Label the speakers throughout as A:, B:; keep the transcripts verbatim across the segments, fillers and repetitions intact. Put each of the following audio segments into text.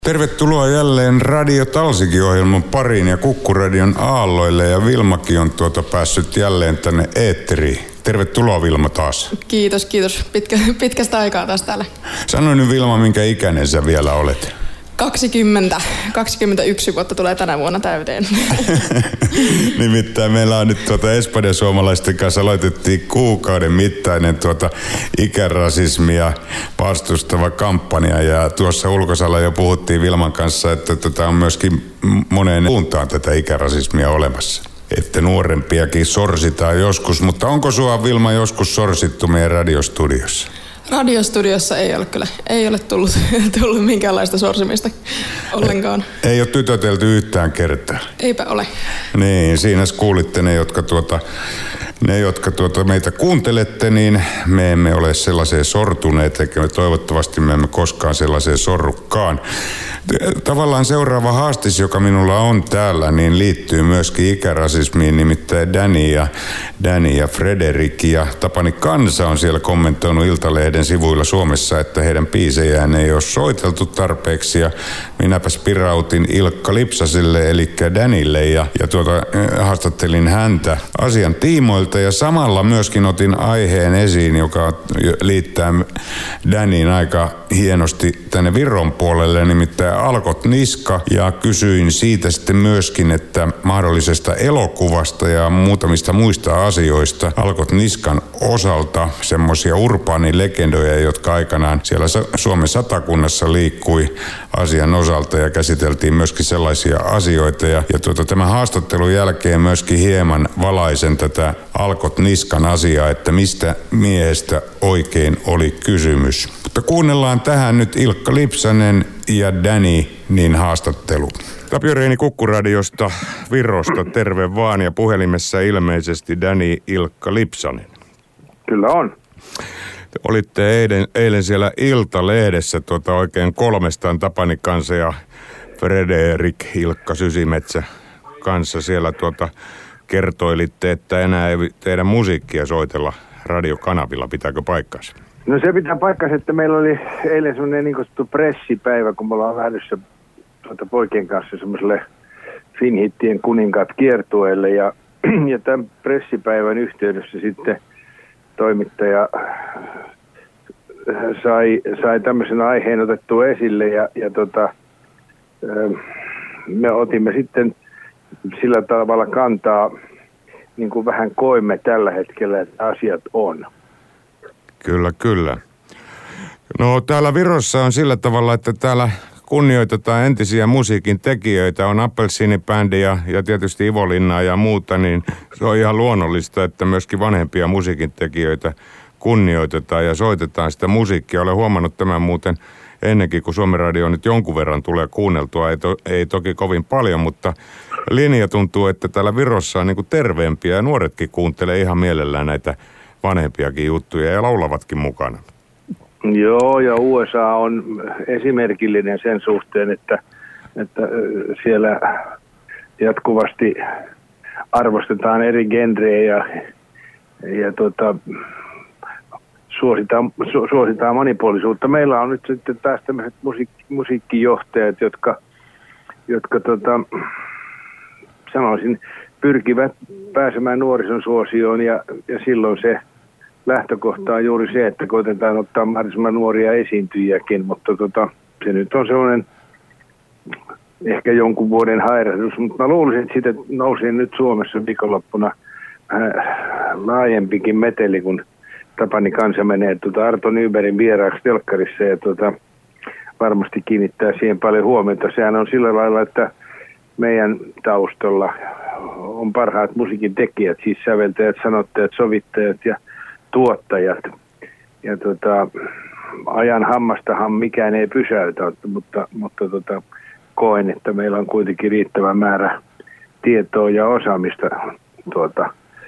A: Tervetuloa jälleen Radio Talsiki-ohjelman pariin ja Kukkuradion aalloille, ja Vilmakin on tuota päässyt jälleen tänne eetteriin. Tervetuloa Vilma taas.
B: Kiitos, kiitos. Pitkä, pitkästä aikaa taas täällä.
A: Sano nyt Vilma, minkä ikäinen sä vielä olet?
B: kaksikymmentä. kaksikymmentäyksi vuotta tulee tänä vuonna täyteen.
A: Nimittäin meillä on nyt tuota Espanjan suomalaisten kanssa aloitettiin kuukauden mittainen tuota ikärasismia vastustava kampanja, ja tuossa ulkosalla jo puhuttiin Vilman kanssa, että tätä on myöskin moneen suuntaan tätä ikärasismia olemassa. Että nuorempiakin sorsitaan joskus, mutta onko sua Vilma joskus sorsittu meidän radiostudiossa?
B: Radiostudiossa ei ole kyllä, ei ole tullut, tullut minkäänlaista sorsimista ollenkaan.
A: Ei, ei ole tytötelty yhtään kertaa.
B: Eipä ole.
A: Niin, siinä kuulitte ne, jotka tuota... Ne, jotka tuota meitä kuuntelette, niin me emme ole sellaiseen sortuneet, eikä me toivottavasti me emme koskaan sellaiseen sorrukkaan. Tavallaan seuraava haastis, joka minulla on täällä, niin liittyy myöskin ikärasismiin, nimittäin Danny ja, Danny ja Frederik ja Tapani Kansa on siellä kommentoinut Iltalehden sivuilla Suomessa, että heidän biisejään ei ole soiteltu tarpeeksi, ja minäpä spirautin Ilkka Lipsaselle, eli Dannylle, ja, ja tuota, haastattelin häntä asian tiimoilta. Ja samalla myöskin otin aiheen esiin, joka liittää Dannyin aika hienosti tänne Viron puolelle, nimittäin Alkot Niska. Ja kysyin siitä sitten myöskin, että mahdollisesta elokuvasta ja muutamista muista asioista Alkot Niskan osalta, semmoisia urbaanilegendoja, jotka aikanaan siellä Suomen Satakunnassa liikkui asian osalta, ja käsiteltiin myöskin sellaisia asioita. Ja, ja tuota, tämän haastattelun jälkeen myöskin hieman valaisen tätä Alkot Niskan asiaa, että mistä miehestä oikein oli kysymys. Mutta kuunnellaan tähän nyt Ilkka Lipsanen ja Danny niin haastattelu. Tapio Reini Kukkuradiosta Virosta, terve vaan, ja puhelimessa ilmeisesti Danny Ilkka Lipsanen.
C: Kyllä on.
A: Te olitte eilen, eilen siellä Iltalehdessä tuota oikein kolmestaan Tapani Kansa ja Frederik Ilkka Sysimetsä kanssa siellä tuota kertoilitte, että enää ei teidän musiikkia soitella radiokanavilla. Pitääkö paikkansa?
C: No se pitää paikkansa, että meillä oli eilen semmoinen niin kutsuttu pressipäivä, kun me ollaan lähdössä tuota poikien kanssa semmoiselle Finhittien kuninkaat kiertueelle. Ja, ja tämän pressipäivän yhteydessä sitten toimittaja sai, sai tämmöisen aiheen otettua esille, ja, ja tota, me otimme sitten sillä tavalla kantaa, niin kuin vähän koimme tällä hetkellä, että asiat on.
A: Kyllä, kyllä. No täällä Virossa on sillä tavalla, että täällä kunnioitetaan entisiä musiikin tekijöitä, on Appelsiinibändi ja, ja tietysti Ivolinnaa ja muuta, niin se on ihan luonnollista, että myöskin vanhempia musiikin tekijöitä kunnioitetaan ja soitetaan sitä musiikkia. Olen huomannut tämän muuten ennenkin, kun Suomen Radio nyt jonkun verran tulee kuunneltua, ei, to, ei toki kovin paljon, mutta linja tuntuu, että täällä Virossa on niin kuin terveempiä, ja nuoretkin kuuntelee ihan mielellään näitä vanhempiakin juttuja ja laulavatkin mukana.
C: Joo, ja U S A on esimerkillinen sen suhteen, että, että siellä jatkuvasti arvostetaan eri genrejä ja, ja tuota, suositaan, su, suositaan monipuolisuutta. Meillä on nyt sitten taas tämmöiset musiik- musiikkijohtajat, jotka, jotka tota, sanoisin, pyrkivät pääsemään nuorison suosioon, ja, ja silloin se lähtökohta on juuri se, että koitetaan ottaa mahdollisimman nuoria esiintyjiäkin, mutta tota, se nyt on sellainen ehkä jonkun vuoden hairahdus, mutta mä luulisin, että siitä nousi nyt Suomessa viikonloppuna vähän laajempikin meteli, kun Tapani Kansa menee tuota Arto Nybergin vieraaksi telkkarissa, ja tuota, varmasti kiinnittää siihen paljon huomiota. Sehän on sillä lailla, että meidän taustalla on parhaat musiikin tekijät, siis säveltäjät, sanottajat, sovittajat ja tuottajat. Ja tota, ajan hammastahan mikään ei pysäytä, mutta, mutta tota, koen, että meillä on kuitenkin riittävä määrä tietoa ja osaamista tuota,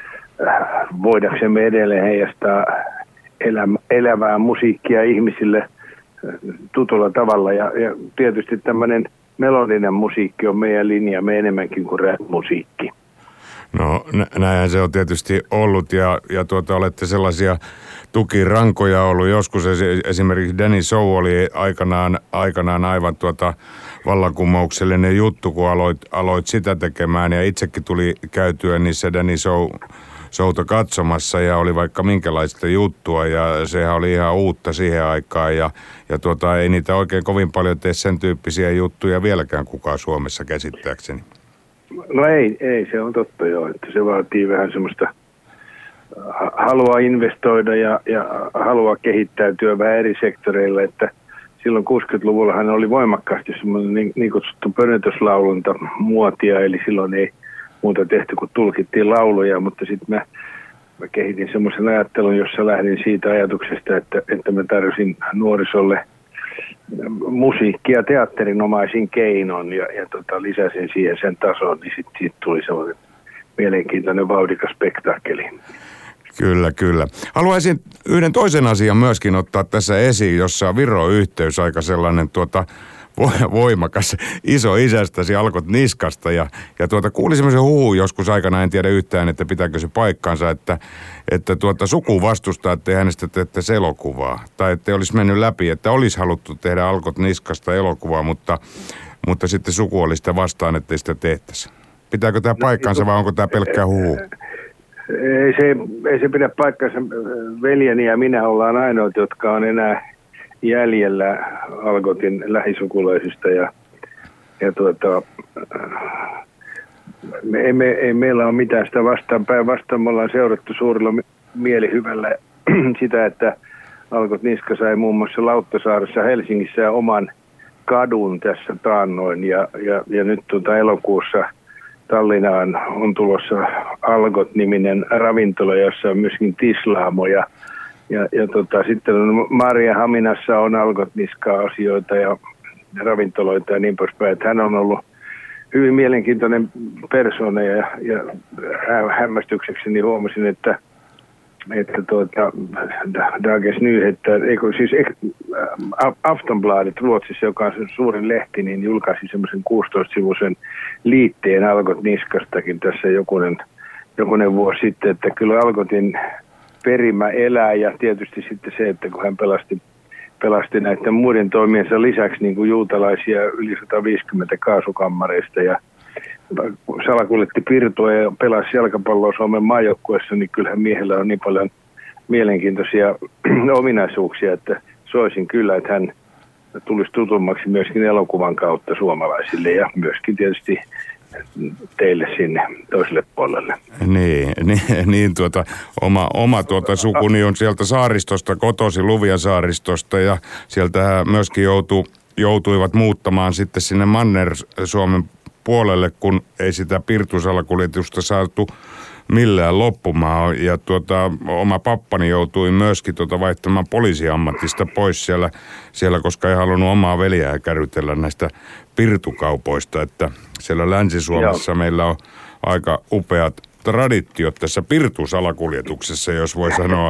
C: voidaksemme edelleen heijastaa elämä, elävää musiikkia ihmisille tutulla tavalla. Ja, ja tietysti tämmöinen melodinen musiikki on meidän linjamme enemmänkin kuin rap-musiikki.
A: No näinhän se on tietysti ollut ja, ja tuota, olette sellaisia tukirankoja ollut. Joskus esimerkiksi Danny Show oli aikanaan, aikanaan aivan tuota vallankumouksellinen juttu, kun aloit, aloit sitä tekemään ja itsekin tuli käytyä niissä Danny Show, Showta katsomassa ja oli vaikka minkälaista juttua ja sehän oli ihan uutta siihen aikaan ja, ja tuota, ei niitä oikein kovin paljon tee sen tyyppisiä juttuja vieläkään kukaan Suomessa käsittääkseni.
C: No ei, ei, se on totta joo, että se vaatii vähän semmoista halua investoida ja, ja halua kehittäytyä vähän eri sektoreilla, että silloin kuusikymmentäluvullahan oli voimakkaasti semmoinen niin, niin kutsuttu pönötyslaulunta muotia, eli silloin ei muuta tehty kuin tulkittiin lauluja, mutta sitten mä, mä kehitin semmoisen ajattelun, jossa lähdin siitä ajatuksesta, että, että mä tarjosin nuorisolle musiikkia teatterinomaisin keinon ja, ja tota, lisäsin siihen sen tason, niin sitten sit tuli semmoinen mielenkiintoinen vauhdikas spektaakkeli.
A: Kyllä, kyllä. Haluaisin yhden toisen asian myöskin ottaa tässä esiin, jossa on Viro-yhteys aika sellainen tuota voimakas iso isästäsi Algot Niskasta ja, ja tuota, kuulin semmoisen huhun joskus aikana, en tiedä yhtään, että pitääkö se paikkaansa, että, että tuota, suku vastustaa, ettei hänestä teette elokuvaa tai ettei olisi mennyt läpi, että olisi haluttu tehdä Algot Niskasta elokuvaa, mutta, mutta sitten suku oli sitä vastaan, ettei sitä tehtäisi. Pitääkö tämä paikkaansa vai onko tämä pelkkää huhu?
C: Ei se, ei se pidä paikkaansa. Veljeni ja minä ollaan ainoat, jotka on enää jäljellä Algotin lähisukulaisista ja, ja tuota, me, ei, me, ei meillä ole mitään sitä vastaan. Päinvastoin me ollaan seurattu suurella mielihyvällä sitä, että Algot Niska sai muun muassa Lauttasaaressa Helsingissä oman kadun tässä taannoin ja, ja, ja nyt tuota elokuussa Tallinnaan on tulossa Algot-niminen ravintola, jossa on myöskin tislaamo ja Ja, ja tota, sitten on Maarianhaminassa on Algot Niskaa asioita ja ravintoloita ja niin poispäin. Hän on ollut hyvin mielenkiintoinen persoona ja, ja hämmästyksekseni huomasin, että, että tuota, Dagens Nyheter, eikö siis Aftonbladet Ruotsissa, joka on suurin lehti, niin julkaisi semmoisen kuusitoista-sivuisen liitteen Algot Niskastakin tässä jokunen, jokunen vuosi sitten, että kyllä Algotin perimä elää ja tietysti sitten se, että kun hän pelasti, pelasti näiden muiden toimiensa lisäksi niin kuin juutalaisia yli sata viisikymmentä kaasukammareista ja salakuljetti pirtua ja pelasi jalkapalloa Suomen maajoukkueessa, niin kyllähän miehellä on niin paljon mielenkiintoisia ominaisuuksia, että soisin kyllä, että hän tulisi tutummaksi myöskin elokuvan kautta suomalaisille ja myöskin tietysti teille sinne toiselle puolelle.
A: Niin, niin, niin tuota, oma, oma tuota sukuni on sieltä saaristosta, kotosi Luviasaaristosta ja sieltä myöskin joutu, joutuivat muuttamaan sitten sinne Manner-Suomen puolelle, kun ei sitä pirtusalakuljetusta saatu millään loppumaan. Ja tuota, oma pappani joutui myöskin tuota vaihtamaan poliisiammatista pois siellä, siellä, koska ei halunnut omaa veljää kärrytellä näistä pirtukaupoista. Että siellä Länsi-Suomessa Joo. meillä on aika upeat traditiot tässä pirtusalakuljetuksessa, jos voi sanoa.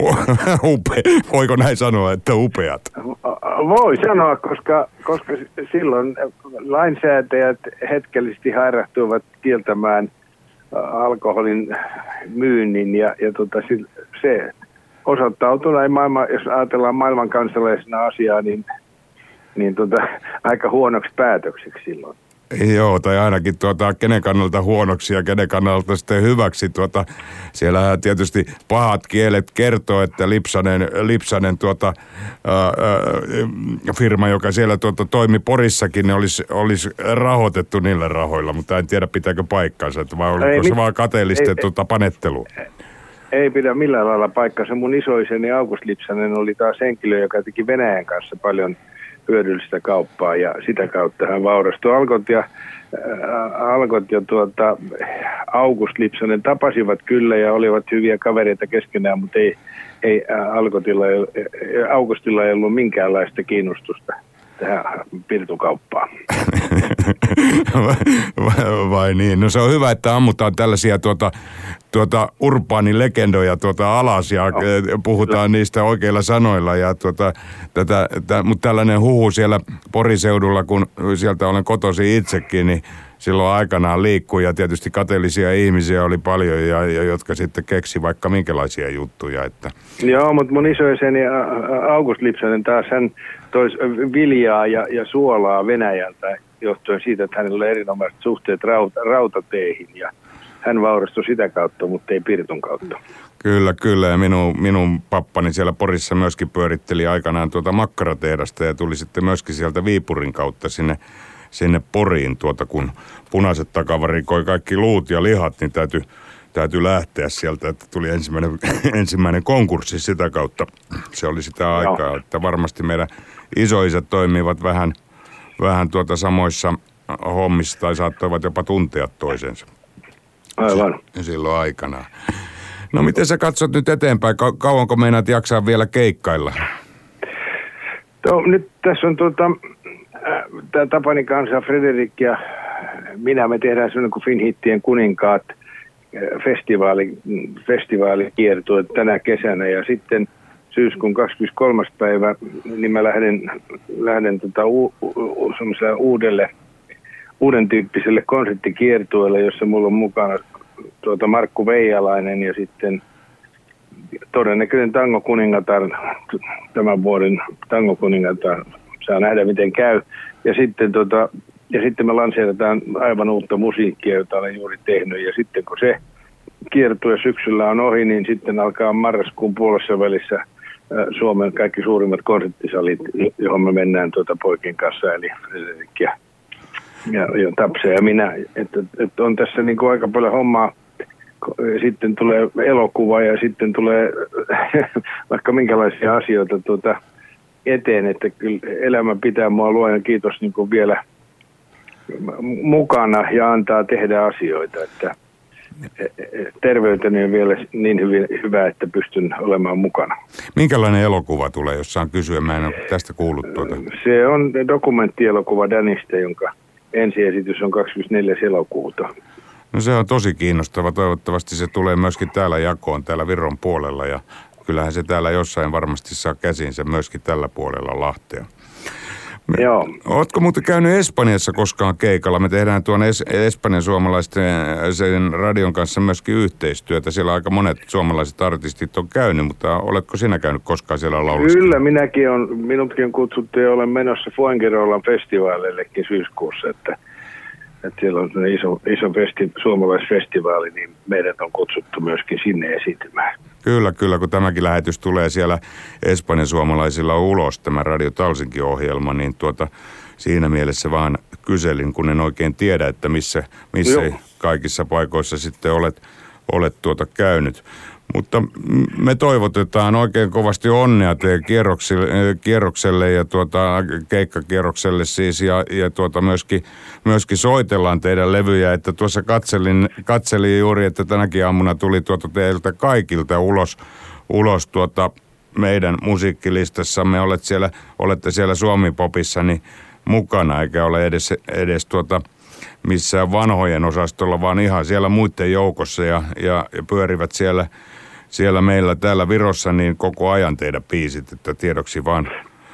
A: Upe, voiko näin sanoa, että upeat?
C: Voi sanoa, koska, koska silloin lainsäätäjät hetkellisesti hairahtuivat kieltämään alkoholin myynnin ja, ja tota, se osoittautui näin maailman, jos ajatellaan maailman kansalaisena asiaa, niin, niin tota, aika huonoksi päätökseksi silloin.
A: Joo, tai ainakin tuota, kenen kannalta huonoksi ja kenen kannalta sitten hyväksi. Tuota, siellä tietysti pahat kielet kertoo, että Lipsanen, Lipsanen tuota, ää, ää, firma, joka siellä tuota, toimi Porissakin, niin olisi, olisi rahoitettu niillä rahoilla, mutta en tiedä pitääkö paikkansa, että vai oliko ei, se mit, vaan kateellistettua panettelua?
C: Ei, ei pidä millään lailla paikkansa. Mun isoiseni August Lipsanen oli taas henkilö, joka teki Venäjän kanssa paljon hyödyllistä kauppaa ja sitä kautta hän vaurastui. Algot ja, äh, Algot ja tuota, August Lipsanen tapasivat kyllä ja olivat hyviä kavereita keskenään, mutta ei, ei äh, Algotilla, äh, Augustilla ei ollut minkäänlaista kiinnostusta tähän pirtukauppaan.
A: vai, vai niin? No se on hyvä, että ammutaan tällaisia tuota, tuota urbaanilegendoja tuota alas ja no. puhutaan niistä oikeilla sanoilla. Ja tuota, tätä, tä, mutta tällainen huhu siellä Poriseudulla, kun sieltä olen kotoisin itsekin, niin silloin aikanaan liikkui ja tietysti kateellisia ihmisiä oli paljon, ja, ja jotka sitten keksi vaikka minkälaisia juttuja. Että.
C: Joo, mutta mun isoiseni August Lipsanen taas, hän toi viljaa ja, ja suolaa Venäjältä johtuen siitä, että hänellä oli erinomaiset suhteet rauta, rautateihin, ja hän vaurastui sitä kautta, mutta ei Pirtun kautta.
A: Kyllä, kyllä. Ja minun, minun pappani siellä Porissa myöskin pyöritteli aikanaan tuota makkaratehdasta ja tuli sitten myöskin sieltä Viipurin kautta sinne sinne Poriin, tuota, kun punaiset takavarikoi kaikki luut ja lihat, niin täytyy, täytyy lähteä sieltä, että tuli ensimmäinen, ensimmäinen konkurssi sitä kautta. Se oli sitä aikaa, no. Että varmasti meidän isoisät toimivat vähän, vähän tuota samoissa hommissa tai saattoivat jopa tuntea toisensa.
C: Aivan.
A: Silloin aikanaan. No miten sä katsot nyt eteenpäin? Ka- kauanko meinaat jaksaa vielä keikkailla?
C: No, nyt tässä on tuota... Tämä Tapani kanssa, Frederik ja minä, me tehdään sellainen kuin Finhittien kuninkaat festivaali, festivaalikiertue tänä kesänä. Ja sitten syyskuun kahdeskymmeneskolmas päivä, niin mä lähden, lähden tota u, u, uudelle, uuden tyyppiselle konserttikiertueelle, jossa mulla on mukana tuota Markku Veijalainen ja sitten todennäköinen Tango kuningatar, tämän vuoden Tango kuningatar. Saa nähdä, miten käy. Ja sitten, tota, ja sitten me lanseerataan aivan uutta musiikkia, jota olen juuri tehnyt. Ja sitten kun se kiertue syksyllä on ohi, niin sitten alkaa marraskuun puolessa välissä äh, Suomen kaikki suurimmat konserttisalit, johon me mennään tuota poikien kanssa, eli Frederik ja, ja, ja Tapse ja minä. Että et on tässä niin kuin aika paljon hommaa. Sitten tulee elokuva ja sitten tulee vaikka minkälaisia asioita tuota, eteen, että kyllä elämä pitää mua luojan kiitos niin kuin vielä mukana ja antaa tehdä asioita, että terveyteni on vielä niin hyvin, hyvä, että pystyn olemaan mukana.
A: Minkälainen elokuva tulee, jos saan kysyä? Mä en ole tästä kuullut tuota.
C: Se on dokumenttielokuva Danista, jonka ensiesitys on kahdeskymmenesneljäs elokuuta.
A: No se on tosi kiinnostava. Toivottavasti se tulee myöskin täällä jakoon, täällä Viron puolella, ja kyllähän se täällä jossain varmasti saa käsinsä myöskin tällä puolella Lahtea. Me,
C: Joo.
A: Ootko muuten käynyt Espanjassa koskaan keikalla? Me tehdään tuon es, Espanjan suomalaisten sen radion kanssa myöskin yhteistyötä. Siellä aika monet suomalaiset artistit on käynyt, mutta oletko sinä käynyt koskaan siellä laulassa?
C: Kyllä, minäkin on, minutkin on kutsuttu ja olen menossa Fuengirolan festivaaleillekin syyskuussa, että, että siellä on iso, iso festi, suomalaisfestivaali, niin meidät on kutsuttu myöskin sinne esiintymään. Kyllä,
A: kyllä, kun tämäkin lähetys tulee siellä Espanjan suomalaisilla ulos, tämä Radio Talsinki-ohjelma, niin tuota, siinä mielessä vaan kyselin, kun en oikein tiedä, että missä, missä kaikissa paikoissa sitten olet, olet tuota käynyt. Mutta me toivotetaan oikein kovasti onnea teidän kierrokselle, kierrokselle ja tuota, keikkakierrokselle siis, ja, ja tuota myöskin, myöskin soitellaan teidän levyjä, että tuossa katselin, katselin juuri, että tänäkin aamuna tuli tuota teiltä kaikilta ulos, ulos tuota meidän musiikkilistassamme. Olet siellä, olette siellä Suomi-popissa niin mukana, eikä ole edes, edes tuota missään vanhojen osastolla, vaan ihan siellä muiden joukossa ja, ja, ja pyörivät siellä, siellä meillä täällä Virossa niin koko ajan teidän biisit, että tiedoksi vaan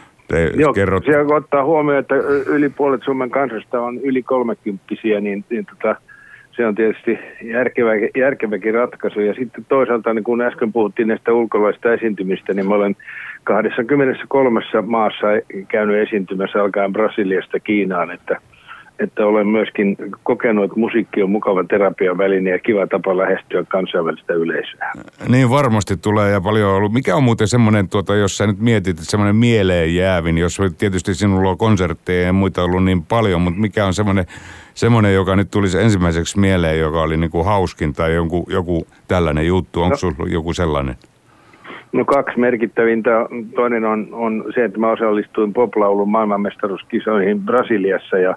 A: te
C: Joo,
A: kerrot.
C: siellä kun ottaa huomioon, että yli puolet Suomen kansasta on yli kolmekymppisiä, niin, niin tota, se on tietysti järkevä, järkeväkin ratkaisu. Ja sitten toisaalta, niin kun äsken puhuttiin näistä ulkolaisista esiintymistä, niin mä olen kaksikymmentäkolme maassa käynyt esiintymässä alkaen Brasiliasta Kiinaan, että että olen myöskin kokenut, että musiikki on mukava terapiaväline ja kiva tapa lähestyä kansainvälistä yleisöä.
A: Niin varmasti tulee ja paljon on ollut. Mikä on muuten semmoinen, tuota, jos sä nyt mietit, että semmoinen mieleen jäävin, jos tietysti sinulla on konsertteja ja muita ollut niin paljon, mutta mikä on semmoinen, semmoinen joka nyt tulisi ensimmäiseksi mieleen, joka oli niin kuin hauskin tai joku, joku tällainen juttu, onko no. sulla joku sellainen?
C: No kaksi merkittävintä. Toinen on, on se, että mä osallistuin poplaulun maailmanmestaruuskisoihin Brasiliassa ja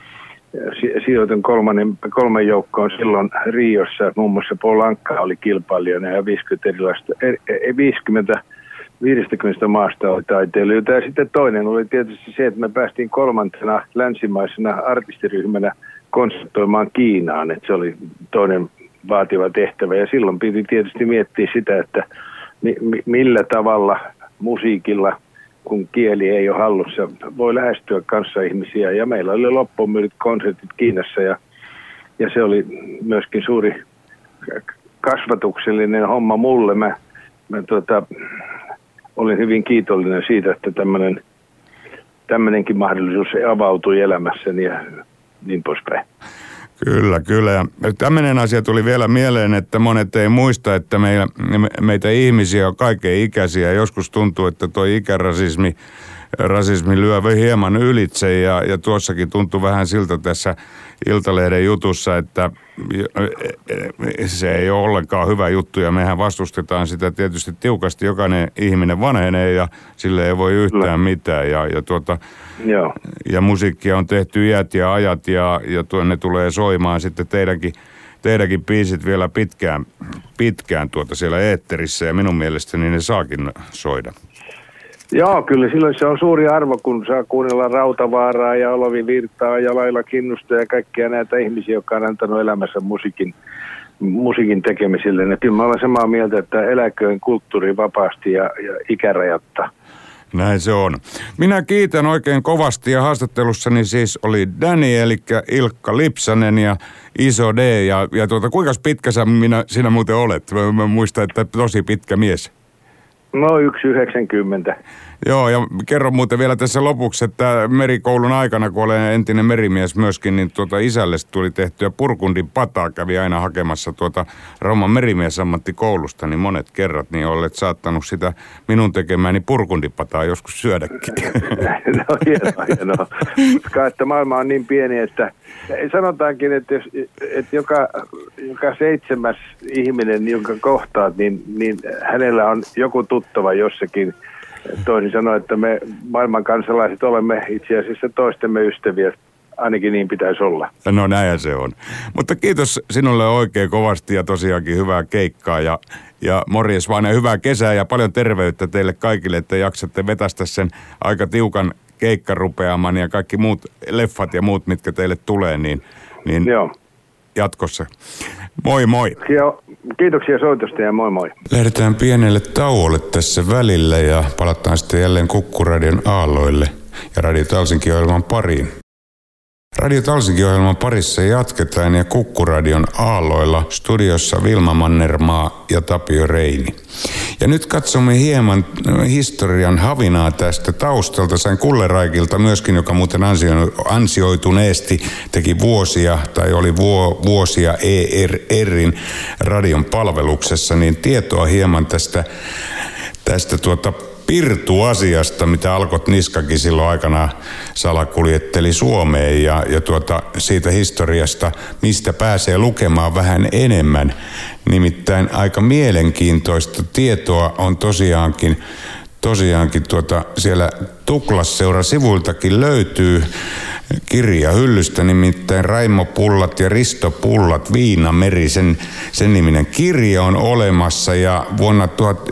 C: sijoitin kolmannen, kolmen joukkoon silloin Riossa. Muun muassa Paul Anka oli kilpailijana ja viisikymmentä erilaista, viisikymmentä, viisikymmentä maasta oli taiteilijoita. Ja sitten toinen oli tietysti se, että me päästiin kolmantena länsimaisena artistiryhmänä konsertoimaan Kiinaan. Että se oli toinen vaativa tehtävä. Ja silloin piti tietysti miettiä sitä, että mi- mi- millä tavalla musiikilla, kun kieli ei ole hallussa, voi lähestyä kanssaihmisiä. Ja meillä oli loppuun myydyt konsertit Kiinassa ja, ja se oli myöskin suuri kasvatuksellinen homma mulle. Mä, mä tuota, olin hyvin kiitollinen siitä, että tämmöinen tämmöinenkin mahdollisuus avautui elämässäni ja niin poispäin.
A: Kyllä, kyllä. Ja tämmöinen asia tuli vielä mieleen, että monet ei muista, että meillä, meitä ihmisiä on kaiken ikäisiä. Joskus tuntuu, että tuo ikärasismi rasismi lyö hieman ylitse ja, ja tuossakin tuntui vähän siltä tässä Iltalehden jutussa, että se ei ole ollenkaan hyvä juttu ja mehän vastustetaan sitä tietysti tiukasti. Jokainen ihminen vanhenee ja sille ei voi yhtään mitään ja, ja, tuota,
C: Joo.
A: ja musiikkia on tehty iät ja ajat ja, ja tuo, ne tulee soimaan sitten teidänkin, teidänkin biisit vielä pitkään, pitkään tuota siellä eetterissä ja minun mielestäni ne saakin soida.
C: Joo, kyllä silloin se on suuri arvo, kun saa kuunnella Rautavaaraa ja Olavi Virtaa ja Laila Kinnusta ja kaikkia näitä ihmisiä, jotka on antanut elämässä musiikin, musiikin tekemiselle. Ja kyllä mä olen samaa mieltä, että eläköön kulttuuri vapaasti ja, ja ikärajatta.
A: Näin se on. Minä kiitän oikein kovasti ja haastattelussani siis oli Danny, eli Ilkka Lipsanen ja Iso D. Ja, ja tuota, kuinka pitkä sä minä, sinä muuten olet? Mä, mä muistan, että tosi pitkä mies.
C: No yksi yhdeksänkymmentä.
A: Joo, ja kerro muuten vielä tässä lopuksi, että merikoulun aikana, kun olen entinen merimies myöskin, niin tuota isälle tuli tehtyä Purkundin pataa, kävi aina hakemassa tuota Rauman merimiesammattikoulusta, niin monet kerrat, niin olet saattanut sitä minun tekemääni Purkundin pataa joskus syödäkin.
C: No hienoa, hienoa. Koska että maailma on niin pieni, että sanotaankin, että, jos, että joka, joka seitsemäs ihminen, jonka kohtaat, niin, niin hänellä on joku tuttava jossakin. Toisin sanoen, että me maailman kansalaiset olemme itse asiassa toistemme ystäviä. Ainakin niin pitäisi olla.
A: No näin se on. Mutta kiitos sinulle oikein kovasti ja tosiaankin hyvää keikkaa ja, ja morjes vaan ja hyvää kesää ja paljon terveyttä teille kaikille, että jaksatte vetästä sen aika tiukan keikkarupeaman ja kaikki muut leffat ja muut, mitkä teille tulee, niin, niin
C: Joo.
A: jatkossa. Moi moi.
C: Kiitoksia soitosta ja moi moi.
A: Lähdetään pienelle tauolle tässä välillä ja palataan sitten jälleen Kukkuradion aalloille ja Radio Talsinki-ohjelman pariin. Radio Talsinki-ohjelman parissa jatketaan ja Kukkuradion aalloilla studiossa Vilma Mannermaa ja Tapio Reini. Ja nyt katsomme hieman historian havinaa tästä taustalta. Sain Kulleraikilta myöskin, joka muuten ansioituneesti teki vuosia tai oli vuosia E R R:n radion palveluksessa, niin tietoa hieman tästä, tästä tuota Pirtu-asiasta, mitä Alkot Niskakin silloin aikana salakuljetteli Suomeen ja, ja tuota, siitä historiasta, mistä pääsee lukemaan vähän enemmän. Nimittäin aika mielenkiintoista tietoa on tosiaankin, tosiaankin tuota, siellä Tuklasseura-sivuiltakin löytyy kirja hyllystä, nimittäin Raimo Pullat ja Risto Pullat, Viinameri, sen, sen niminen kirja on olemassa ja vuonna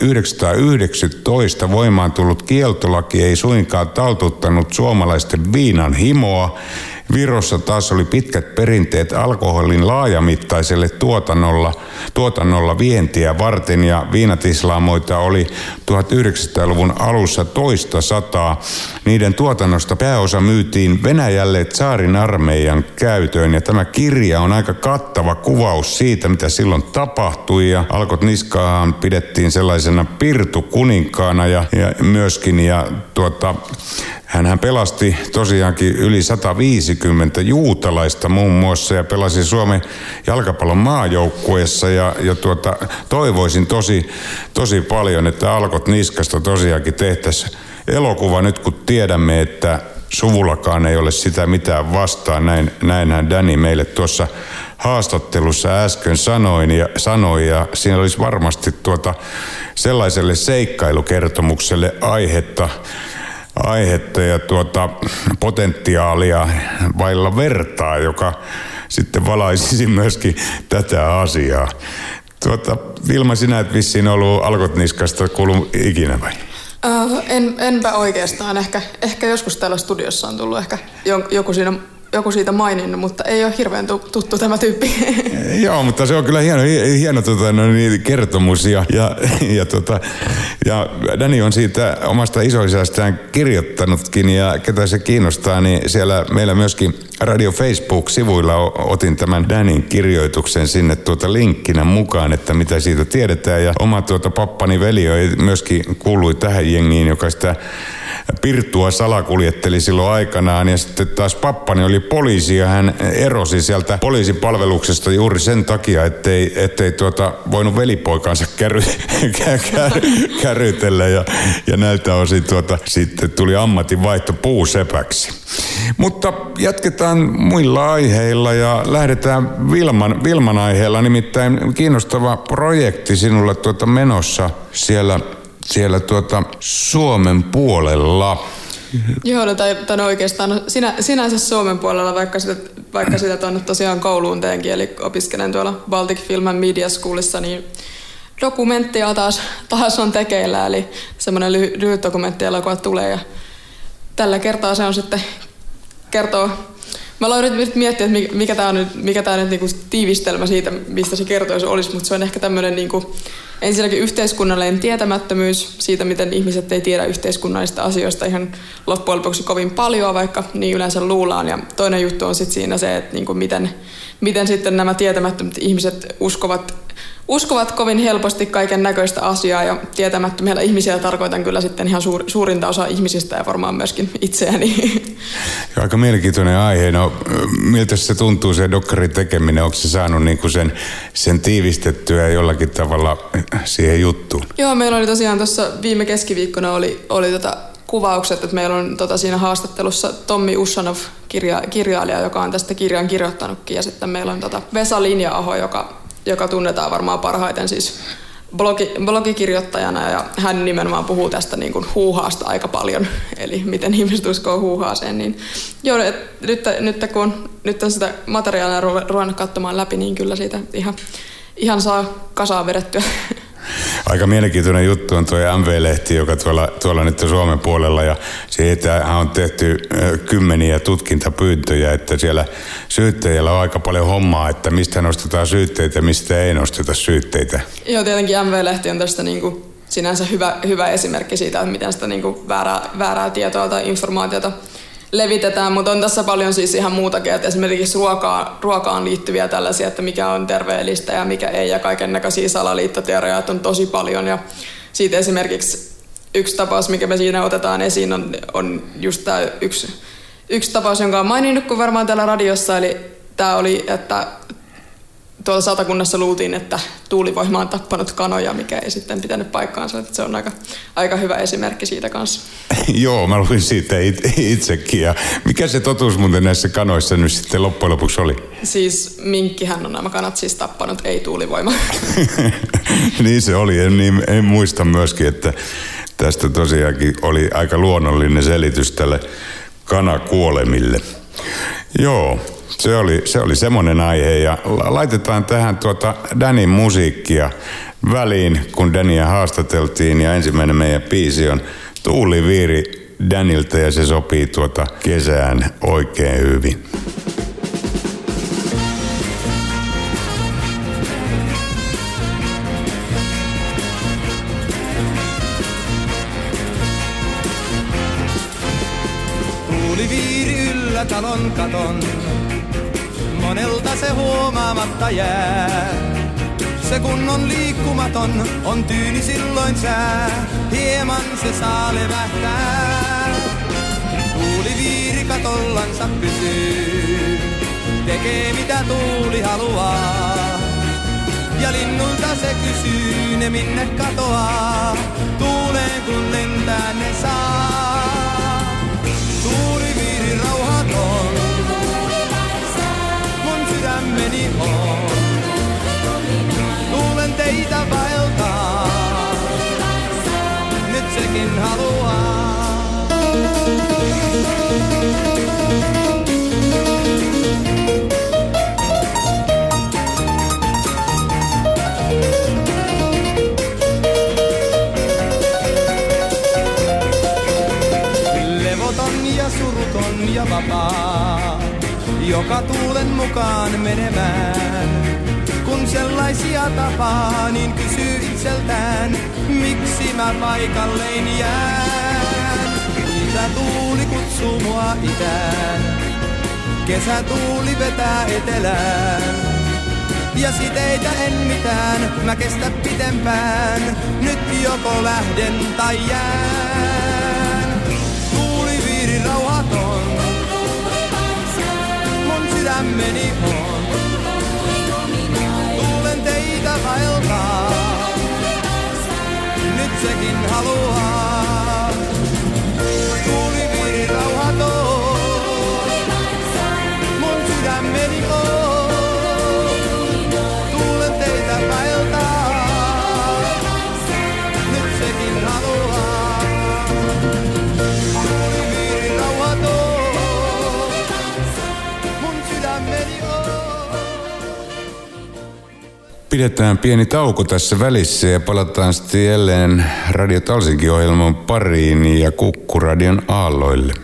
A: tuhatyhdeksänsataayhdeksäntoista voimaan tullut kieltolaki ei suinkaan taltuttanut suomalaisten viinan himoa. Virossa taas oli pitkät perinteet alkoholin laajamittaiselle tuotannolla, tuotannolla vientiä varten ja viinatislaamoita oli tuhatyhdeksänsataaluvun alussa toista sataa. Niiden tuotannosta pääosa myytiin Venäjälle tsaarin armeijan käytöön ja tämä kirja on aika kattava kuvaus siitä, mitä silloin tapahtui ja Alkot Niskaahan pidettiin sellaisena pirtukuninkaana ja, ja myöskin ja tuota... Hänhän pelasti tosiaankin yli sata viisikymmentä juutalaista muun muassa ja pelasi Suomen jalkapallon maajoukkueessa ja, ja tuota, toivoisin tosi, tosi paljon, että Alkot Niskasta tosiaankin tehtäisiin elokuva nyt kun tiedämme, että suvullakaan ei ole sitä mitään vastaan. Näin, näinhän Danny meille tuossa haastattelussa äsken sanoin ja, sanoi ja siinä olisi varmasti tuota sellaiselle seikkailukertomukselle aihetta, aihetta ja tuota potentiaalia vailla vertaa, joka sitten valaisisi myöskin tätä asiaa. Tuota, Vilma, sinä et vissiin ollut Alkot Niskasta kuullut ikinä vai?
B: Uh, en, enpä oikeastaan. Ehkä, ehkä joskus täällä studiossa on tullut ehkä joku siinä joku siitä maininnut, mutta ei ole hirveän tuttu tämä tyyppi.
A: Joo, mutta se on kyllä hieno, hieno tota, no, niin, kertomus ja, ja, ja, tota, ja Danny on siitä omasta isoisästään kirjoittanutkin ja ketä se kiinnostaa, niin siellä meillä myöskin Radio Facebook-sivuilla otin tämän Dannyn kirjoituksen sinne tuota linkkinä mukaan, että mitä siitä tiedetään ja oma tuota pappani veli myöskin kuului tähän jengiin, joka sitä pirtua salakuljetteli silloin aikanaan ja sitten taas pappani oli poliisi ja hän erosi sieltä poliisipalveluksesta juuri sen takia, ettei, ettei tuota voinut velipoikansa käry, kä, kä, kärytellä ja, ja näiltä osin tuota, sitten tuli ammatinvaihto puusepäksi. Mutta jatketaan muilla aiheilla ja lähdetään Vilman, Vilman aiheella, nimittäin kiinnostava projekti sinulla tuota menossa siellä Siellä tuota Suomen puolella.
B: Joo, no, tai, tai no oikeastaan no, sinä, sinänsä Suomen puolella, vaikka sitä, vaikka sitä tuonne tosiaan kouluun teenkin, eli opiskelen tuolla Baltic Film and Media Schoolissa, niin dokumenttia taas, taas on tekeillä, eli semmoinen lyhy, lyhyt dokumenttielokuva tulee, ja tällä kertaa se on sitten kertoo. Mä aloin nyt miettiä, että mikä, mikä tämä on nyt, mikä tää nyt niinku tiivistelmä siitä, mistä se kertoisi olisi, mutta se on ehkä tämmöinen niinku, ensinnäkin yhteiskunnallinen tietämättömyys siitä, miten ihmiset ei tiedä yhteiskunnallisista asioista ihan loppujen lopuksi kovin paljon, vaikka niin yleensä luullaan. Ja toinen juttu on sitten siinä se, että niinku miten, miten sitten nämä tietämättömät ihmiset uskovat, uskovat kovin helposti kaiken näköistä asiaa, ja tietämättömillä ihmisillä tarkoitan kyllä sitten ihan suur, suurinta osa ihmisistä ja varmaan myöskin itseäni.
A: Aika mielenkiintoinen aihe. No, miltä se tuntuu se dokkarin tekeminen? Onko se saanut niinku sen, sen tiivistettyä jollakin tavalla siihen juttuun?
B: Joo, meillä oli tosiaan tuossa viime keskiviikkona oli, oli tota kuvaukset, että meillä on tota siinä haastattelussa Tommi Ushanov, kirja, kirjailija, joka on tästä kirjan kirjoittanutkin, ja sitten meillä on tota Vesa Linja-aho, joka joka tunnetaan varmaan parhaiten siis blogi, blogikirjoittajana, ja hän nimenomaan puhuu tästä niin kuin huuhaasta aika paljon, eli miten ihmiset uskoo huuhaaseen. Niin, joo, et, nyt, nyt kun nyt on sitä materiaalia ruvennut katsomaan läpi, niin kyllä siitä ihan, ihan saa kasaan vedettyä.
A: Aika mielenkiintoinen juttu on tuo M V-lehti, joka tuolla, tuolla nyt on Suomen puolella, ja siitä on tehty kymmeniä tutkintapyyntöjä, että siellä syyttäjällä on aika paljon hommaa, että mistä nostetaan syytteitä ja mistä ei nosteta syytteitä. Joo,
B: tietenkin M V-lehti on tästä niin kuin sinänsä hyvä, hyvä esimerkki siitä, että miten sitä niin kuin väärää, väärää tietoa tai informaatiota levitetään, mutta on tässä paljon siis ihan muutakin, että esimerkiksi ruokaan, ruokaan liittyviä tällaisia, että mikä on terveellistä ja mikä ei, ja kaiken näköisiä salaliittoteorioita on tosi paljon, ja siitä esimerkiksi yksi tapaus, mikä me siinä otetaan esiin, on, on just tämä yksi, yksi tapaus, jonka on maininnut kun varmaan täällä radiossa, eli tämä oli, että tuolla Satakunnassa luultiin, että tuulivoima on tappanut kanoja, mikä ei sitten pitänyt paikkaansa. Että se on aika, aika hyvä esimerkki siitä kanssa.
A: Joo, mä luin siitä itsekin. Ja mikä se totuus muuten näissä kanoissa nyt sitten loppujen lopuksi oli?
B: Siis minkkihän on nämä kanat siis tappanut, ei tuulivoima.
A: Niin se oli. En, niin, en muista myöskin, että tästä tosiaankin oli aika luonnollinen selitys tälle kanakuolemille. Joo. Se oli, se oli semmoinen aihe, ja laitetaan tähän tuota Dannyn musiikkia väliin, kun Dannyä haastateltiin, ja ensimmäinen meidän biisi on Tuuliviiri Dannyltä, ja se sopii tuota kesään oikein hyvin.
D: Tuuliviiri yllä talon katon. Monelta se huomaamatta jää. Se kun on liikkumaton, on tyyni silloin sää. Hieman se saa levähtää. Tuuliviiri katollansa pysyy. Tekee mitä tuuli haluaa. Ja linnulta se kysyy, ne minne katoaa. Tuuleen kun lentää ne saa. Tuuliviiri rauhaton. Sydämeni on. Luulen teitä vaeltaa. Nyt sekin haluaa. Levoton ja suruton ja vapaa. joka tuulen mukaan menemään. Kun sellaisia tapaa, niin kysyy itseltään, miksi mä paikalleen jään. Itätuuli kutsuu mua itään, kesätuuli vetää etelään. Ja siteitä en mitään, mä kestä pitempään, nyt joko lähden tai jään. Tuuliviiri rauhaton, mun sydämeni on. Tuulen teitä vaeltaa, nyt sekin haluaa. Tuuliviiri rauhaton, mun sydämeni on.
A: Pidetään pieni tauko tässä välissä ja palataan sitten jälleen Radio Talsinki-ohjelman pariin ja Kukkuradion aalloille.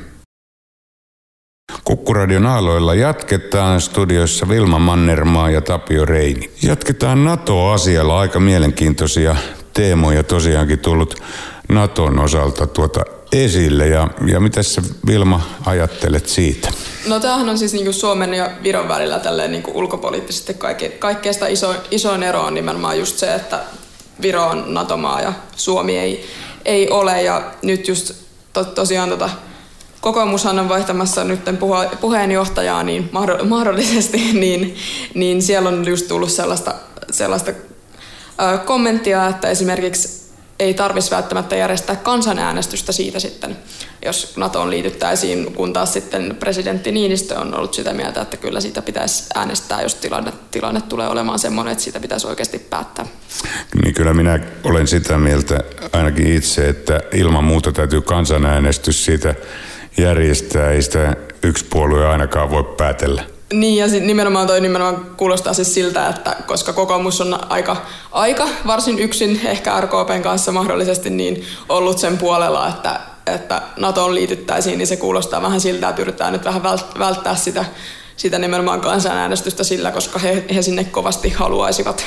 A: Kukkuradion aalloilla jatketaan studioissa Vilma Mannermaa ja Tapio Reini. Jatketaan NATO-asialla, aika mielenkiintoisia teemoja tosiaankin tullut Naton osalta tuota esille. Ja, ja mitä sä, Vilma, ajattelet siitä?
B: No tämähän on siis niinku Suomen ja Viron välillä tälleen niinku ulkopoliittisesti kaikke, kaikkeesta iso, isoin ero on nimenomaan just se, että Viro on NATO-maa ja Suomi ei, ei ole. Ja nyt just to, tosiaan tota, kokoomushan on vaihtamassa nyt puhe, puheenjohtajaa niin mahdollisesti, niin, niin siellä on just tullut sellaista, sellaista ö, kommenttia, että esimerkiksi ei tarvitsisi välttämättä järjestää kansanäänestystä siitä sitten, jos NATOon liityttäisiin, kun taas sitten presidentti Niinistö on ollut sitä mieltä, että kyllä siitä pitäisi äänestää, jos tilanne, tilanne tulee olemaan semmoinen, että siitä pitäisi oikeasti päättää.
A: Niin kyllä minä olen sitä mieltä ainakin itse, että ilman muuta täytyy kansanäänestys siitä järjestää, ei sitä yksi puolue ainakaan voi päätellä.
B: Niin, ja nimenomaan toi nimenomaan kuulostaa siis siltä, että koska kokoomus on aika, aika varsin yksin ehkä R K P:n kanssa mahdollisesti niin ollut sen puolella, että, että NATOon liityttäisiin, niin se kuulostaa vähän siltä, että yritetään nyt vähän välttää sitä, sitä nimenomaan kansanäänestystä sillä, koska he, he sinne kovasti haluaisivat.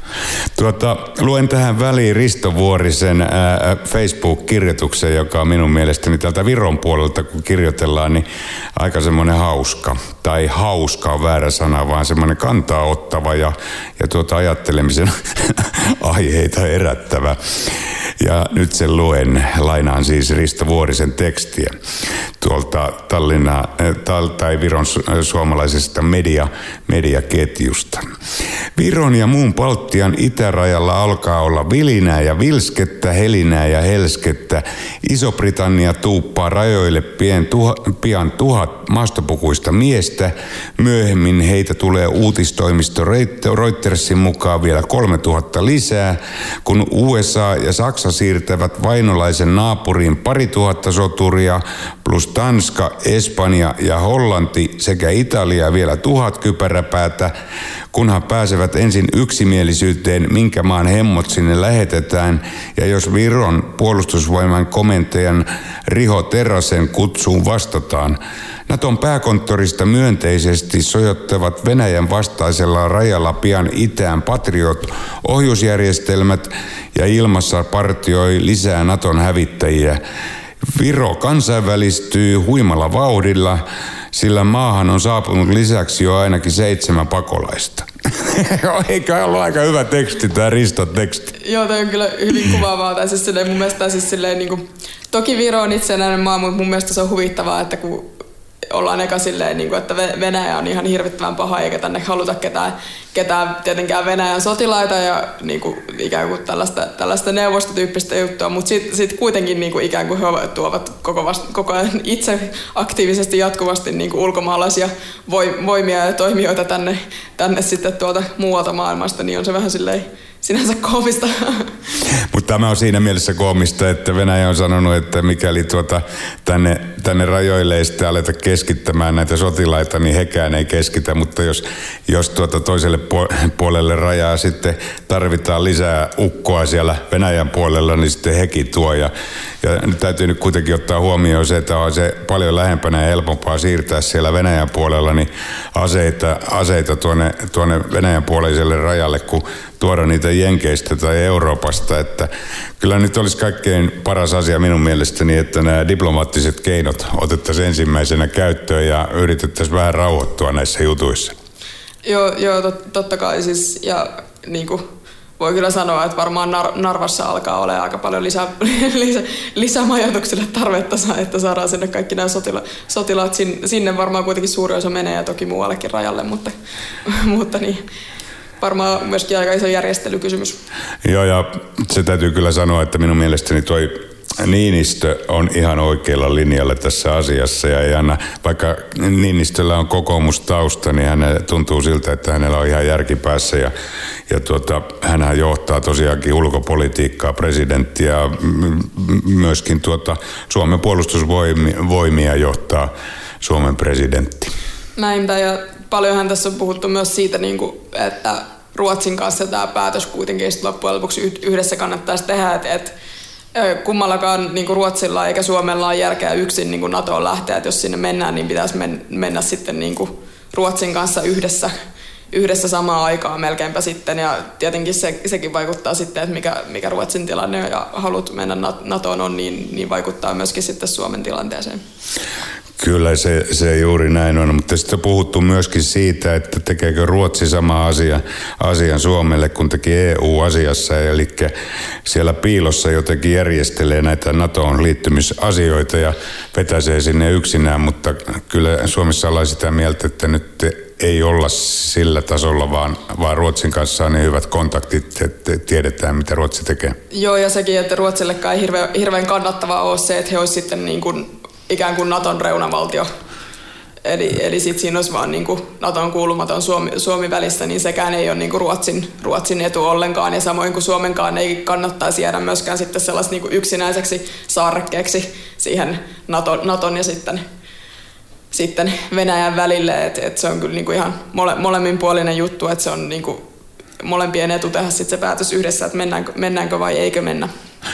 A: Tuota, luen tähän väliin Risto Vuorisen ää, Facebook-kirjoituksen, joka on minun mielestäni tältä Viron puolelta, kun kirjoitellaan, niin aika semmoinen hauska. Tai hauska on väärä sana, vaan semmoinen kantaa ottava ja, ja tuota ajattelemisen aiheita herättävä. Ja nyt sen luen, lainaan siis Risto Vuorisen tekstiä tuolta Tallinna, tai Viron suomalaisesta media, mediaketjusta. Viron ja muun Baltian itärajalla alkaa olla vilinää ja vilskettä, helinää ja helskettä. Iso-Britannia tuuppaa rajoille pian, tuha, pian tuhat maastopukuista miestä. Myöhemmin heitä tulee uutistoimisto Reutersin mukaan vielä kolme tuhatta lisää, kun U S A ja Saksa siirtävät vainolaisen naapuriin pari tuhatta soturia, plus Tanska, Espanja ja Hollanti sekä Italia vielä tuhat kypäräpäätä, kunhan pääsevät ensin yksimielisyyteen, minkä maan hemmot sinne lähetetään, ja jos Viron puolustusvoiman komentajan Riho Terrasen kutsuun vastataan. Naton pääkonttorista myönteisesti sojottavat Venäjän vastaisella rajalla pian itään Patriot-ohjusjärjestelmät ja ilmassa partioi lisää Naton hävittäjiä. Viro kansainvälistyy huimalla vauhdilla, sillä maahan on saapunut lisäksi jo ainakin seitsemän pakolaista. Eikä ollut aika hyvä teksti, tämä Riston teksti.
B: Joo, toi on kyllä hyvin kuvaavaa. Tai siis silleen, mun mielestä siis silleen, niin kuin, toki Viro on itsenäinen maa, mutta mun mielestä se on huvittavaa, että kun ollaan eka silleen, niin kuin, että Venäjä on ihan hirvittävän paha, eikä tänne haluta ketään, ketään tietenkään Venäjän sotilaita ja niin kuin, ikään kuin tällaista, tällaista neuvostotyyppistä juttua, mutta sitten sit kuitenkin niin kuin, ikään kuin he tuovat koko, vasta, koko ajan itse aktiivisesti jatkuvasti niin kuin ulkomaalaisia voimia ja toimijoita tänne, tänne sitten tuolta muualta maailmasta, niin on se vähän silleen sinänsä koomista.
A: Mutta Mutta tämä on siinä mielessä koomista, että Venäjä on sanonut, että mikäli tuota, tänne, tänne rajoille ei sitten aleta keskittämään näitä sotilaita, niin hekään ei keskitä. Mutta jos, jos tuota toiselle puolelle rajaa sitten tarvitaan lisää ukkoa siellä Venäjän puolella, niin sitten hekin tuo. Ja, ja nyt täytyy nyt kuitenkin ottaa huomioon se, että on se paljon lähempänä ja helpompaa siirtää siellä Venäjän puolella niin aseita, aseita tuonne, tuonne Venäjän puoleiselle rajalle, kuin tuoda niitä Jenkeistä tai Euroopasta. Että kyllä nyt olisi kaikkein paras asia minun mielestäni, että nämä diplomaattiset keinot otettaisiin ensimmäisenä käyttöön ja yritettäisiin vähän rauhoittua näissä jutuissa. Joo,
B: joo tot, totta kai siis, ja niin kuin voi kyllä sanoa, että varmaan Nar- Narvassa alkaa olla aika paljon lisä, lisä, lisämajoituksille tarvetta, että saadaan sinne kaikki nämä sotila, sotilaat. Sinne, sinne varmaan kuitenkin suuri osa menee ja toki muuallekin rajalle, mutta, mutta niin, varmaan myöskin aika iso järjestelykysymys.
A: Joo, ja se täytyy kyllä sanoa, että minun mielestäni toi Niinistö on ihan oikealla linjalla tässä asiassa ja ei anna, vaikka Niinistöllä on kokoomustausta, niin hän tuntuu siltä, että hänellä on ihan järki päässä ja, ja tuota, hänhän johtaa tosiaankin ulkopolitiikkaa, presidenttiä, myöskin tuota, Suomen puolustusvoimia johtaa Suomen presidentti.
B: Näinpä, ja paljonhan tässä on puhuttu myös siitä, että Ruotsin kanssa tämä päätös kuitenkin loppujen lopuksi yhdessä kannattaisi tehdä, että, että kummallakaan niin kuin Ruotsilla eikä Suomella ole järkeä yksin niin kuin NATOon lähteä, että jos sinne mennään, niin pitäisi men, mennä sitten niin kuin Ruotsin kanssa yhdessä, yhdessä samaan aikaan melkeinpä sitten, ja tietenkin se, sekin vaikuttaa sitten, että mikä, mikä Ruotsin tilanne ja halut mennä NATOon on, niin, niin vaikuttaa myöskin sitten Suomen tilanteeseen.
A: Kyllä se, se juuri näin on, mutta sitten on puhuttu myöskin siitä, että tekeekö Ruotsi sama asia, asian Suomelle kuin teki E U-asiassa, eli siellä piilossa jotenkin järjestelee näitä NATOon liittymisasioita ja vetäisee sinne yksinään, mutta kyllä Suomessa ollaan sitä mieltä, että nyt ei olla sillä tasolla, vaan, vaan Ruotsin kanssa on niin hyvät kontaktit, että tiedetään, mitä Ruotsi tekee.
B: Joo, ja sekin, että Ruotsillekaan ei hirveän, hirveän kannattavaa ole se, että he olisivat sitten niin kuin ikään kuin NATOn reunavaltio. Eli, eli sitten siinä olisi vaan niin kuin NATOn kuulumaton Suomi, Suomi välissä, niin sekään ei ole niin kuin Ruotsin, Ruotsin etu ollenkaan. Ja samoin kuin Suomenkaan ei kannattaisi jäädä myöskään sitten sellaisen niin kuin yksinäiseksi saarekkeeksi siihen NATO, NATOn ja sitten, sitten Venäjän välille. Et, et se on kyllä niin kuin ihan mole, molemminpuolinen juttu, että se on niin kuin molempien etu tehdä sitten se päätös yhdessä, että mennäänkö, mennäänkö vai eikö mennä.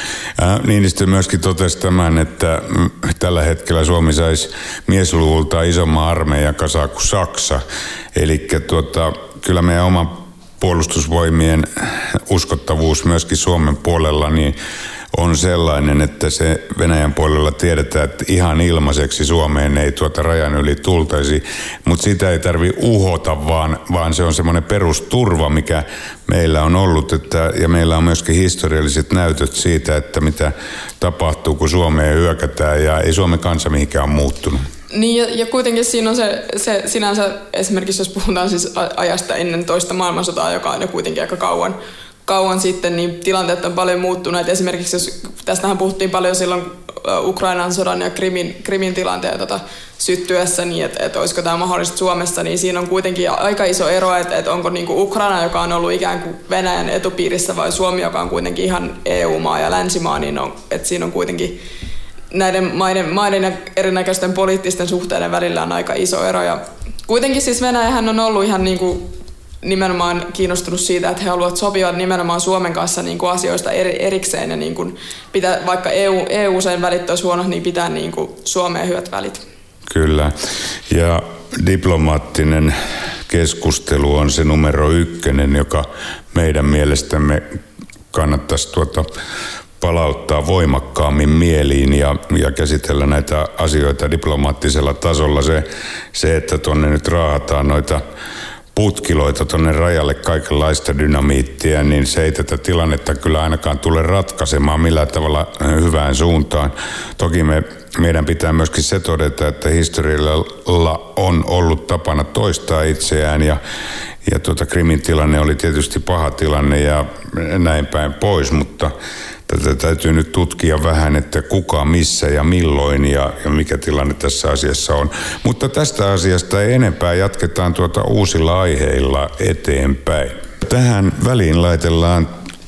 A: Niinistö myöskin totesi tämän, että tällä hetkellä Suomi saisi miesluvulta isomman armeijan kasaan kuin Saksa. Eli tuota, kyllä meidän oma puolustusvoimien uskottavuus myöskin Suomen puolella niin on sellainen, että se Venäjän puolella tiedetään, että ihan ilmaiseksi Suomeen ei tuota rajan yli tultaisi, mutta sitä ei tarvitse uhota, vaan, vaan se on semmoinen perusturva, mikä meillä on ollut, että, ja meillä on myöskin historialliset näytöt siitä, että mitä tapahtuu, kun Suomeen hyökätään, ja ei Suomen kansa mihinkään muuttunut.
B: Niin, ja, ja kuitenkin siinä on se, se sinänsä, esimerkiksi jos puhutaan siis ajasta ennen toista maailmansotaa, joka on jo kuitenkin aika kauan, kauan sitten, niin tilanteet on paljon muuttuneet. Esimerkiksi jos, tästähän puhuttiin paljon silloin Ukrainan sodan ja Krimin, Krimin tilanteen tota, syttyessä, niin että et olisiko tämä mahdollista Suomessa, niin siinä on kuitenkin aika iso ero, että et onko niinku Ukraina, joka on ollut ikään kuin Venäjän etupiirissä, vai Suomi, joka on kuitenkin ihan E U-maa ja länsimaa, niin on, että siinä on kuitenkin näiden maiden, maiden ja erinäköisten poliittisten suhteiden välillä on aika iso ero. Ja kuitenkin siis Venäjähän on ollut ihan niin kuin nimenomaan kiinnostunut siitä, että he haluavat sopia nimenomaan Suomen kanssa niin kuin asioista eri, erikseen. Ja niin kuin pitää, vaikka E U, E U-sen välit olisi huonot, niin pitää niin kuin Suomeen hyvät välit.
A: Kyllä. Ja diplomaattinen keskustelu on se numero ykkönen, joka meidän mielestämme kannattaisi tuota palauttaa voimakkaammin mieliin ja, ja käsitellä näitä asioita diplomaattisella tasolla. Se, se että tuonne nyt raahataan noita putkiloita tuonne rajalle kaikenlaista dynamiittia, niin se ei tätä tilannetta kyllä ainakaan tule ratkaisemaan millään tavalla hyvään suuntaan. Toki me, meidän pitää myöskin se todeta, että historialla on ollut tapana toistaa itseään ja, ja tuota Krimin tilanne oli tietysti paha tilanne ja näin päin pois, mutta tätä täytyy nyt tutkia vähän, että kuka, missä ja milloin ja, ja mikä tilanne tässä asiassa on. Mutta tästä asiasta ei enempää, jatketaan tuota uusilla aiheilla eteenpäin. Tähän väliin laitellaan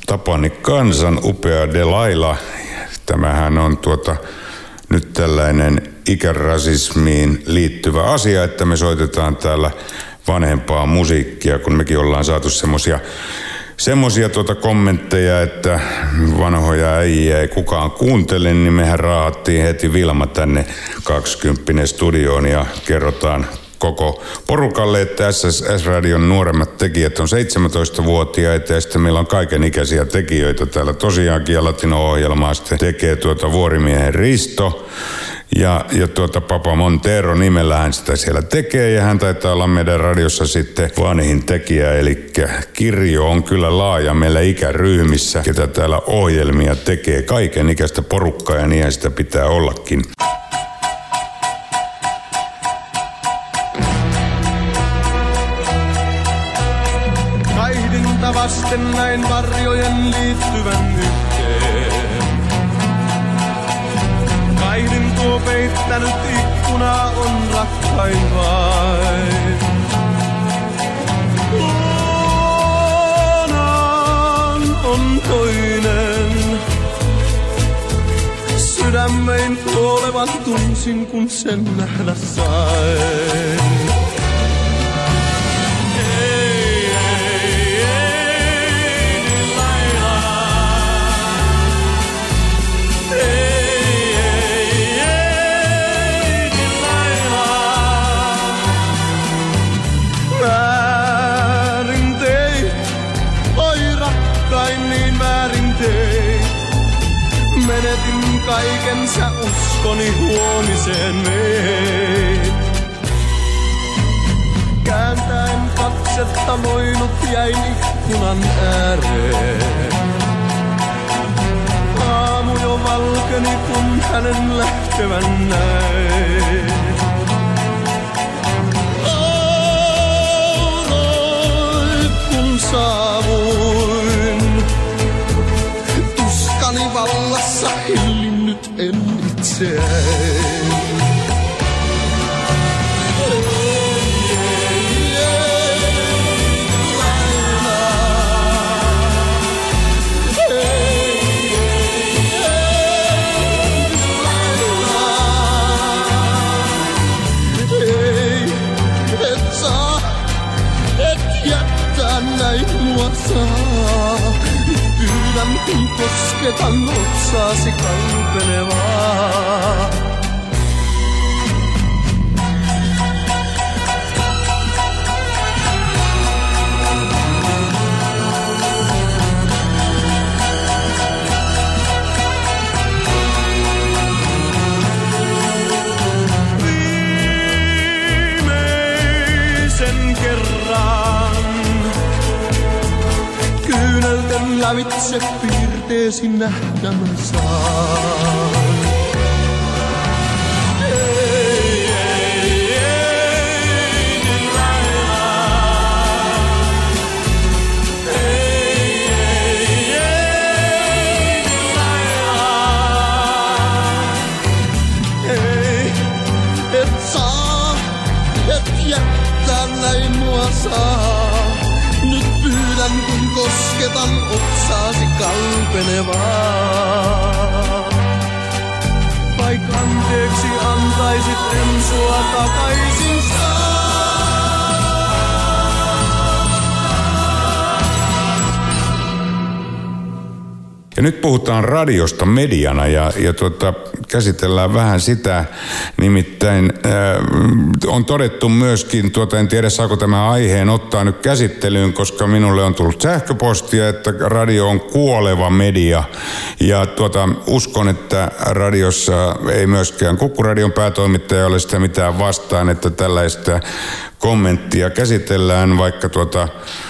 A: Tapani Kansan upea Delilah. Tämähän on tuota nyt tällainen ikärasismiin liittyvä asia, että me soitetaan täällä vanhempaa musiikkia, kun mekin ollaan saatu semmosia Semmoisia tuota kommentteja, että vanhoja äijä ei kukaan kuuntele, niin mehän raahattiin heti Vilma tänne kaksikymppinen studioon ja kerrotaan koko porukalle, että S S S-radion nuoremmat tekijät on seitsemäntoistavuotiaita ja sitten meillä on kaikenikäisiä tekijöitä täällä tosiaankin ja Latino-ohjelmaa sitten tekee tuota Vuorimiehen Risto. Ja, ja tuota Papa Montero nimellä hän sitä siellä tekee ja hän taitaa olla meidän radiossa sitten vanhin tekijä. Eli kirjo on kyllä laaja meillä ikäryhmissä, ketä täällä ohjelmia tekee. Kaiken ikäistä porukkaa ja niin sitä pitää ollakin.
D: Kaihdinta vasten näin varjojen liittyvän yhteen. Kaihdin tuo peittänyt ikkuna on rakkain vain. Luonaan on toinen. Sydämein kuolevan tunsin, kun sen nähdä sain. Menetin kaiken, sä uskoni huomiseen veit. Kääntäen katsetta loinut jäin ikkunan ääreen. Aamu jo valkeni, kun hänen lähtevän näin. Lauloin, kun saavuin. Tuskani vallassa hillinnyt en itseäni. Pyydän, kun kosketan otsaasi kalpenevaa. Viimeisen kerran kyynelten lävitse piirteesi nähdä mä saan. Ei, ei, ei, Delilah. Ei, ei, ei, Delilah. Ei, et saa, et jättää näin mua saa. Nyt pyydän, kun kosketan otsaasi kalpenevaa. Vaik anteeksi antaisit, en sua takaisin saa.
A: Ja nyt puhutaan radiosta mediana ja, ja tuota, käsitellään vähän sitä, nimittäin äh, on todettu myöskin, tuota, en tiedä saako tämä aiheen ottaa nyt käsittelyyn, koska minulle on tullut sähköpostia, että radio on kuoleva media ja tuota, uskon, että radiossa ei myöskään Kukkuradion päätoimittaja ole sitä mitään vastaan, että tällaista kommenttia käsitellään, vaikka tuota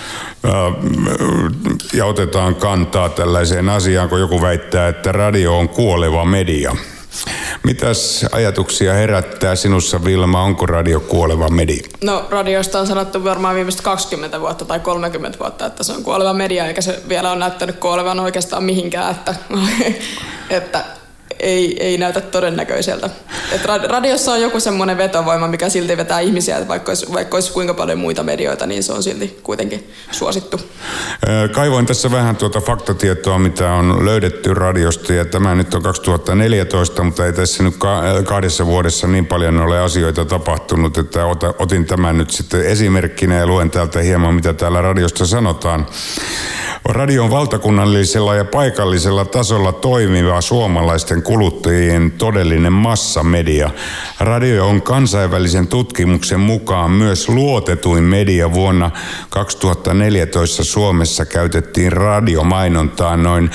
A: ja otetaan kantaa tällaiseen asiaan, kun joku väittää, että radio on kuoleva media. Mitäs ajatuksia herättää sinussa, Vilma, onko radio kuoleva media?
B: No radiosta on sanottu varmaan viimeiset kaksikymmentä vuotta tai kolmekymmentä vuotta, että se on kuoleva media, eikä se vielä ole näyttänyt kuolevan oikeastaan mihinkään, että, että ei, ei näytä todennäköiseltä. Et radiossa on joku semmoinen vetovoima, mikä silti vetää ihmisiä, että vaikka olisi, vaikka olisi kuinka paljon muita medioita, niin se on silti kuitenkin suosittu.
A: Kaivoin tässä vähän tuota faktatietoa, mitä on löydetty radiosta, ja tämä nyt on kaksituhattaneljätoista, mutta ei tässä nyt kahdessa vuodessa niin paljon ole asioita tapahtunut, että otin tämän nyt sitten esimerkkinä ja luen täältä hieman, mitä täällä radiosta sanotaan. Radio on valtakunnallisella ja paikallisella tasolla toimiva suomalaisten kuluttajien todellinen massamedia. Radio on kansainvälisen tutkimuksen mukaan myös luotetuin media. Vuonna kaksituhattaneljätoista Suomessa käytettiin radiomainontaan noin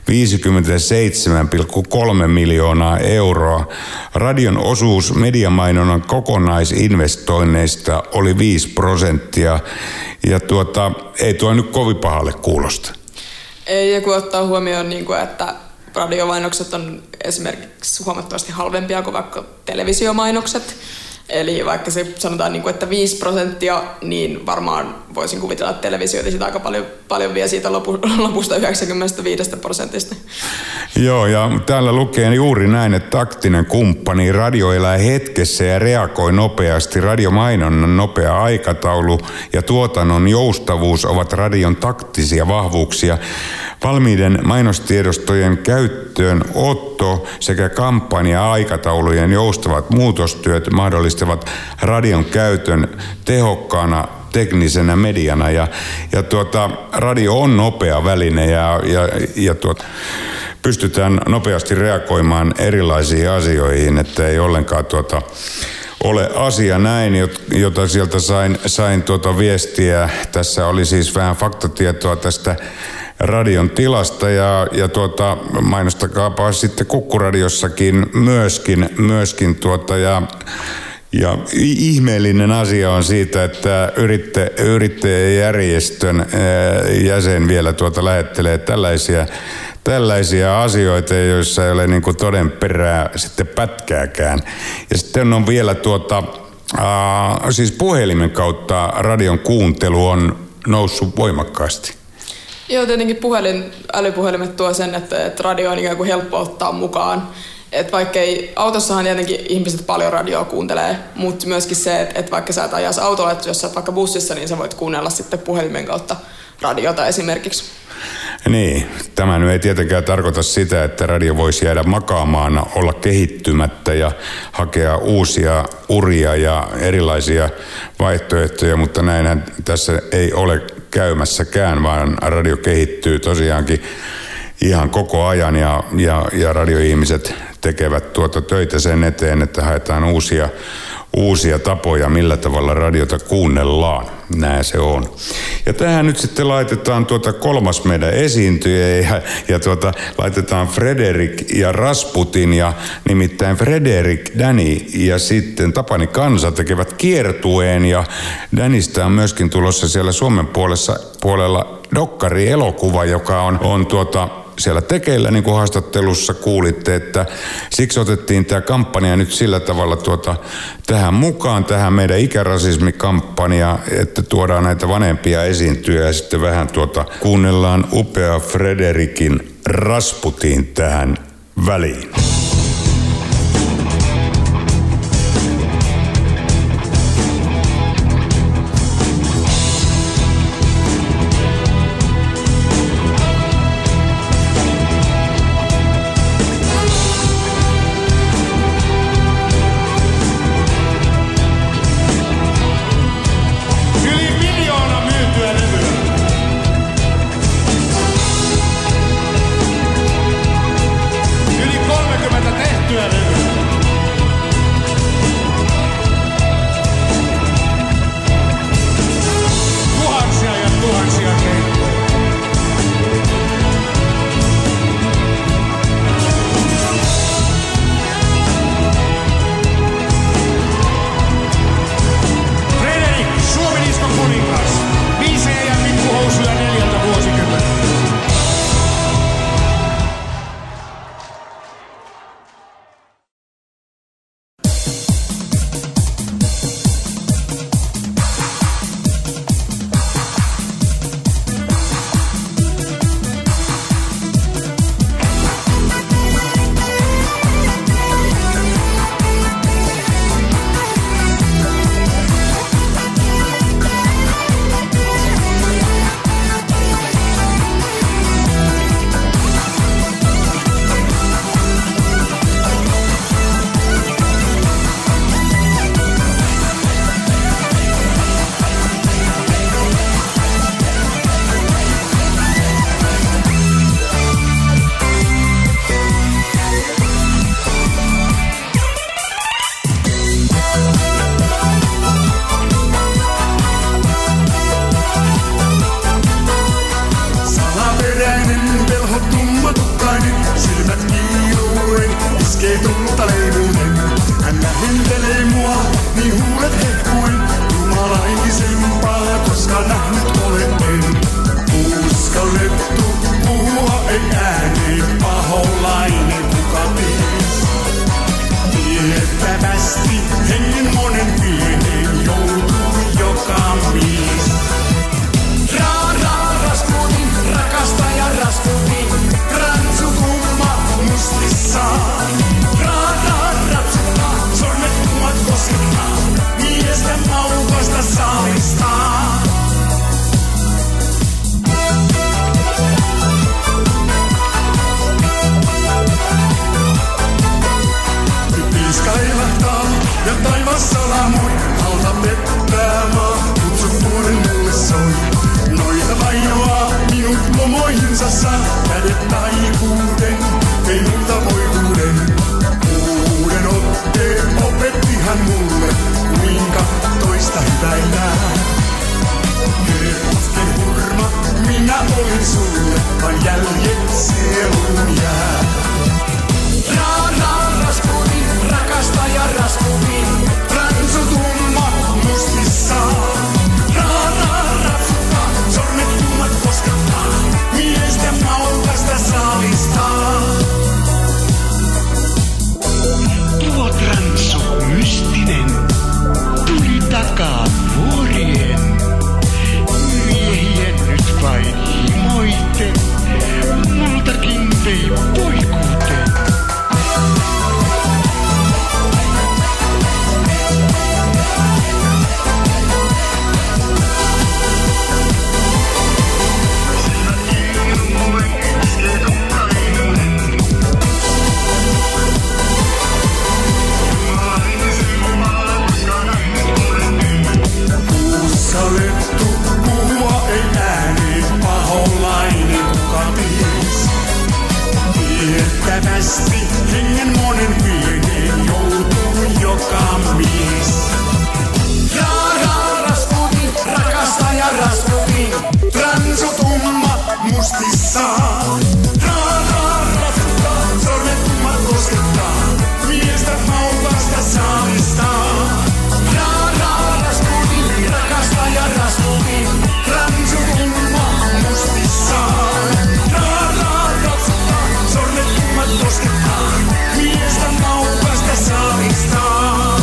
A: viisikymmentäseitsemän pilkku kolme miljoonaa euroa. Radion osuus mediamainonnan kokonaisinvestoinneista oli viisi prosenttia. Ja tuota, ei tuo nyt kovin pahalle kuulosta.
B: Ei, ja kun ottaa huomioon, niin kuin, että radiomainokset on esimerkiksi huomattavasti halvempia kuin vaikka televisiomainokset. Eli vaikka se sanotaan, niin kuin, että viisi prosenttia, niin varmaan voisin kuvitella, että televisioita sitä aika paljon, paljon vie siitä lopu, lopusta yhdeksänkymmentäviisi prosentista.
A: Joo, ja täällä lukee juuri näin, että taktinen kumppani. Radio elää hetkessä ja reagoi nopeasti. Radiomainonnan nopea aikataulu ja tuotannon joustavuus ovat radion taktisia vahvuuksia. Valmiiden mainostiedostojen käyttöön otto sekä kampanja-aikataulujen joustavat muutostyöt mahdollistavat radion käytön tehokkaana teknisenä mediana. Ja, ja tuota, radio on nopea väline ja, ja, ja tuota, pystytään nopeasti reagoimaan erilaisiin asioihin, että ei ollenkaan tuota, ole asia näin, jota sieltä sain, sain tuota viestiä. Tässä oli siis vähän faktatietoa tästä radion tilasta ja, ja tuota, mainostakaapa sitten Kukkuradiossakin myöskin, myöskin tuota ja Ja ihmeellinen asia on siitä, että yrittä, yrittäjäjärjestön jäsen vielä tuota lähettelee tällaisia, tällaisia asioita, joissa ei ole niin kuin todenperää sitten pätkääkään. Ja sitten on vielä tuota, äh, siis puhelimen kautta radion kuuntelu on noussut voimakkaasti.
B: Joo, tietenkin puhelin, älypuhelimet tuo sen, että, että radio on ikään kuin helppo ottaa mukaan. Että vaikka ei, autossahan tietenkin ihmiset paljon radioa kuuntelee, mutta myöskin se, että, että vaikka sä et ajaisi autolla, että jos sä oot vaikka bussissa, niin sä voit kuunnella sitten puhelimen kautta radiota esimerkiksi.
A: Niin, tämä nyt ei tietenkään tarkoita sitä, että radio voisi jäädä makaamaan, olla kehittymättä ja hakea uusia uria ja erilaisia vaihtoehtoja, mutta näinhän tässä ei ole käymässäkään, vaan radio kehittyy tosiaankin ihan koko ajan ja, ja, ja radioihmiset tekevät tuota töitä sen eteen, että haetaan uusia, uusia tapoja, millä tavalla radiota kuunnellaan. Näin se on. Ja tähän nyt sitten laitetaan tuota kolmas meidän esiintyjä ja, ja tuota, laitetaan Frederik ja Rasputin ja nimittäin Frederik, Danny ja sitten Tapani Kansa tekevät kiertueen ja Dannystä on myöskin tulossa siellä Suomen puolessa, puolella dokkari-elokuva, joka on, on tuota siellä tekeillä, niin kuin haastattelussa kuulitte, että siksi otettiin tämä kampanja nyt sillä tavalla tuota, tähän mukaan, tähän meidän ikärasismikampanja, että tuodaan näitä vanhempia esiintyjä ja sitten vähän tuota, kuunnellaan upea Frederikin Rasputin tähän väliin.
D: Yli kolmekymmentä
E: jäljet sielun jää. Ra, ra, Rasputin, rakastaja Rasputin, ransutumma mustissaan. Ra, ra, rapsuttaa, sormet tummat koskettaa, miestä maukasta saalistaa. Tuo transu mystinen tuli takaa vuorien. Miehiä nyt vain himoite, multakin vei poikuuteen. Salettu puhua ei ääni, paholainen kuka mies. Tiettävästi hengen monen pieneen joutuu joka mies. Ra, ra, Rasputin, rakastaja Rasputin, transutumma mustissaan. Ra, ra, rapsuttaa, sormet tummat koskettaa, miestä maukasta saalistaa. Ra, ra, Rasputin, rakastaja Rasputin, transutumma mustissaan. Ra, ra, rapsuttaa, sormet tummat koskettaa, miestä maukasta saalistaa.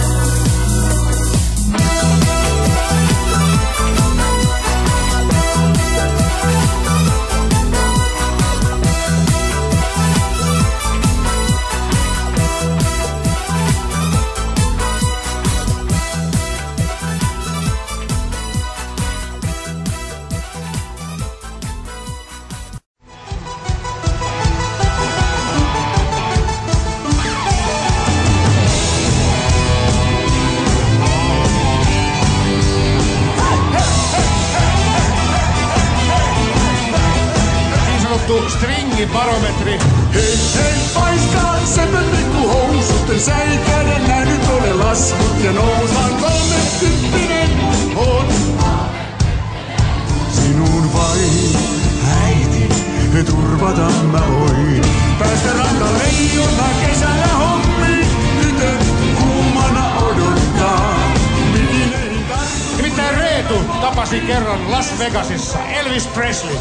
F: Stringibarometri.
E: Hei, hei, paistaa sepän pikkuhousut, säikäinen nää nyt ole laskut ja nousaan kolmekymppinen on. Sinun vain, äiti, turvata mä voin. Päästä rantalle leijona kesällä hommiin, tytön kuumana odottaa. Bikineihin tarttuu.
F: Nimittäin Reetu tapasi kerran Las Vegasissa Elvis Presley.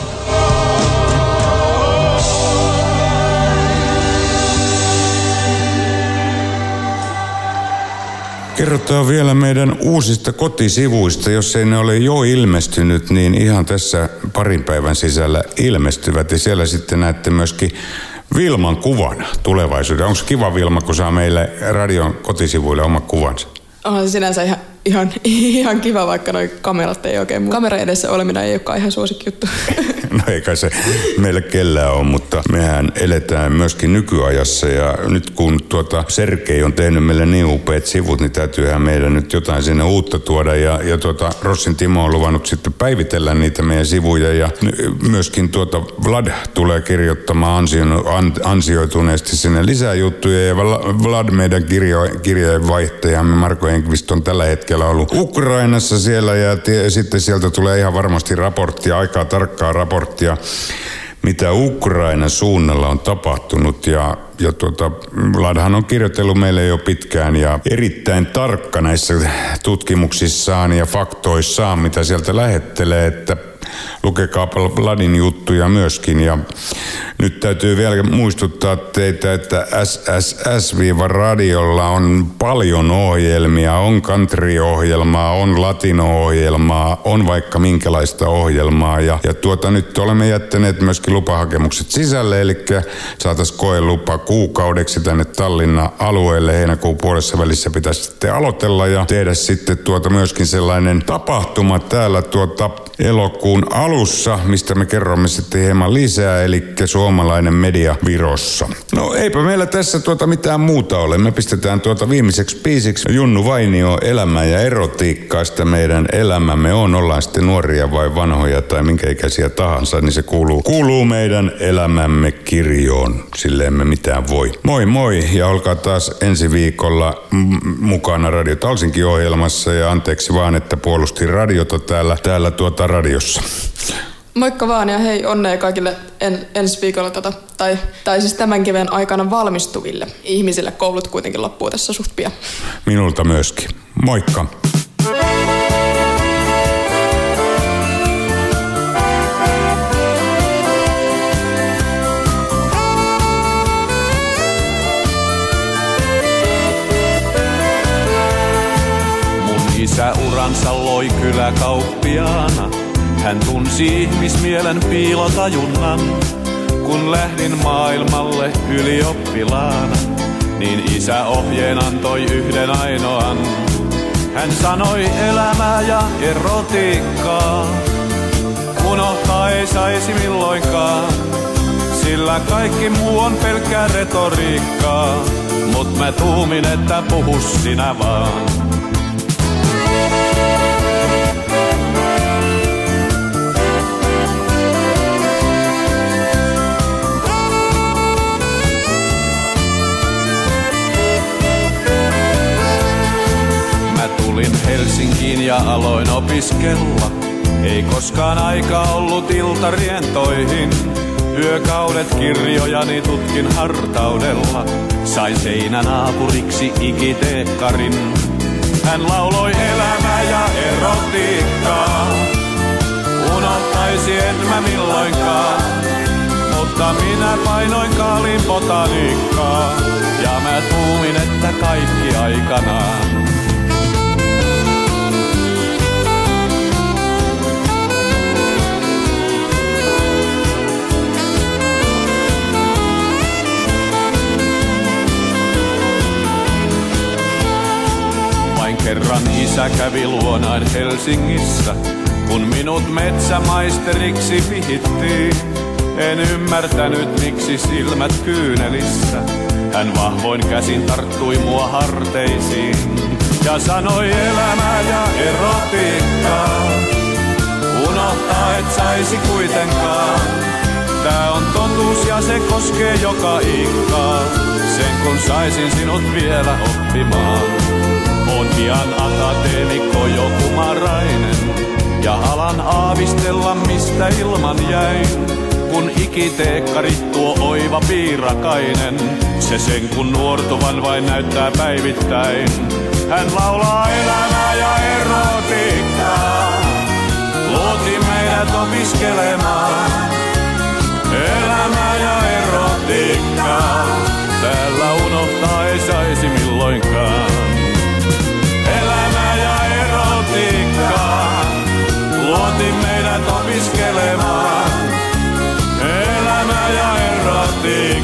A: Kerrotaan vielä meidän uusista kotisivuista, jos ei ne ole jo ilmestynyt, niin ihan tässä parin päivän sisällä ilmestyvät. Ja siellä sitten näette myöskin Vilman kuvan tulevaisuuden. Onko kiva, Vilma, kun saa meille radion kotisivuille oma kuvansa?
B: Onhan se sinänsä ihan, ihan, ihan kiva, vaikka noi kamerat ei oikein. Kamera edessä oleminen ei olekaan ihan suosikkijuttu.
A: No eikä se meille kellään ole, mutta mehän eletään myöskin nykyajassa. Ja nyt kun tuota Sergei on tehnyt meille niin upeat sivut, niin täytyyhän meidän nyt jotain sinne uutta tuoda. Ja, ja tuota, Rossin Timo on luvannut sitten päivitellä niitä meidän sivuja. Ja myöskin tuota Vlad tulee kirjoittamaan ansio, an, ansioituneesti sinne lisää juttuja. Ja Vlad, meidän kirjo, kirjeenvaihtajamme Marko Enqvist, on tällä hetkellä ollut Ukrainassa siellä. Ja tie, sitten sieltä tulee ihan varmasti raporttia, aikaa tarkkaa raporttia, mitä Ukrainan suunnalla on tapahtunut. Ja, ja tuota, Vladhan on kirjoitellut meille jo pitkään ja erittäin tarkka näissä tutkimuksissaan ja faktoissaan, mitä sieltä lähettelee, että lukekaa Vladin juttuja myöskin. Ja nyt täytyy vielä muistuttaa teitä, että S S S-radiolla on paljon ohjelmia, on country-ohjelmaa, on latino-ohjelmaa, on vaikka minkälaista ohjelmaa. Ja, ja tuota, nyt olemme jättäneet myöskin lupahakemukset sisälle, eli saataisiin koelupa kuukaudeksi tänne Tallinnan alueelle. Heinäkuun puolessa välissä pitäisi sitten aloitella ja tehdä sitten tuota myöskin sellainen tapahtuma täällä tuota elokuun alussa, mistä me kerromme sitten hieman lisää, eli suomalainen media Virossa. No eipä meillä tässä tuota mitään muuta ole. Me pistetään tuota viimeiseksi biisiksi Junnu Vainio, Elämä ja erotiikkaa. Sitä meidän elämämme on, ollaan sitten nuoria vai vanhoja tai minkä ikäisiä tahansa, niin se kuuluu, kuuluu meidän elämämme kirjoon. Sille emme mitään voi. Moi moi ja olkaa taas ensi viikolla m- mukana Radio Talsinkin ohjelmassa ja anteeksi vaan, että puolustin radiota täällä, täällä tuota radiossa.
B: Moikka vaan ja hei, onnea kaikille en, ensi viikolla tota, tai, tai siis tämän kevään aikana valmistuville ihmisille. Koulut kuitenkin loppuu tässä suht pian.
A: Minulta myöskin. Moikka!
G: Isä uransa loi kyläkauppiaana. Hän tunsi ihmismielen piilotajunnan. Kun lähdin maailmalle ylioppilaana, niin isä ohjeen antoi yhden ainoan. Hän sanoi elämää ja erotiikkaa, unohtaa ei saisi milloinkaan, sillä kaikki muu on pelkkää retoriikkaa. Mut mä tuumin, että puhu sinä vaan. Tulin Helsinkiin ja aloin opiskella. Ei koskaan aika ollut iltarientoihin. Yökaudet kirjojani tutkin hartaudella. Sain seinänaapuriksi ikiteekkarin. Hän lauloi elämää ja erotiikkaa. Unohtaisi en mä milloinkaan, mutta minä painoin kaaliin botaniikkaa. Ja mä tuumin, että kaikki aikanaan. Kerran isä kävi luonaan Helsingissä, kun minut metsämaisteriksi vihittiin. En ymmärtänyt miksi silmät kyynelissä. Hän vahvoin käsin tarttui mua harteisiin ja sanoi elämää ja erotiikkaa. Unohtaa et saisi kuitenkaan. Tää on totuus ja se koskee joka ikkaa. Sen kun saisin sinut vielä oppimaan. On pian akateemikko jo kumarainen, ja alan aavistella mistä ilman jäin. Kun ikiteekkari tuo oiva piirakainen, se sen kun nuortuvan vain näyttää päivittäin. Hän laulaa elämää ja erotiikkaa, luoti meidät opiskelemaan. Elämää ja erotiikkaa, täällä unohtaa ei saisi milloinkaan. Elämää ja erotiikkaa, luoti meidät opiskelemaan. Elämää ja erotiikkaa.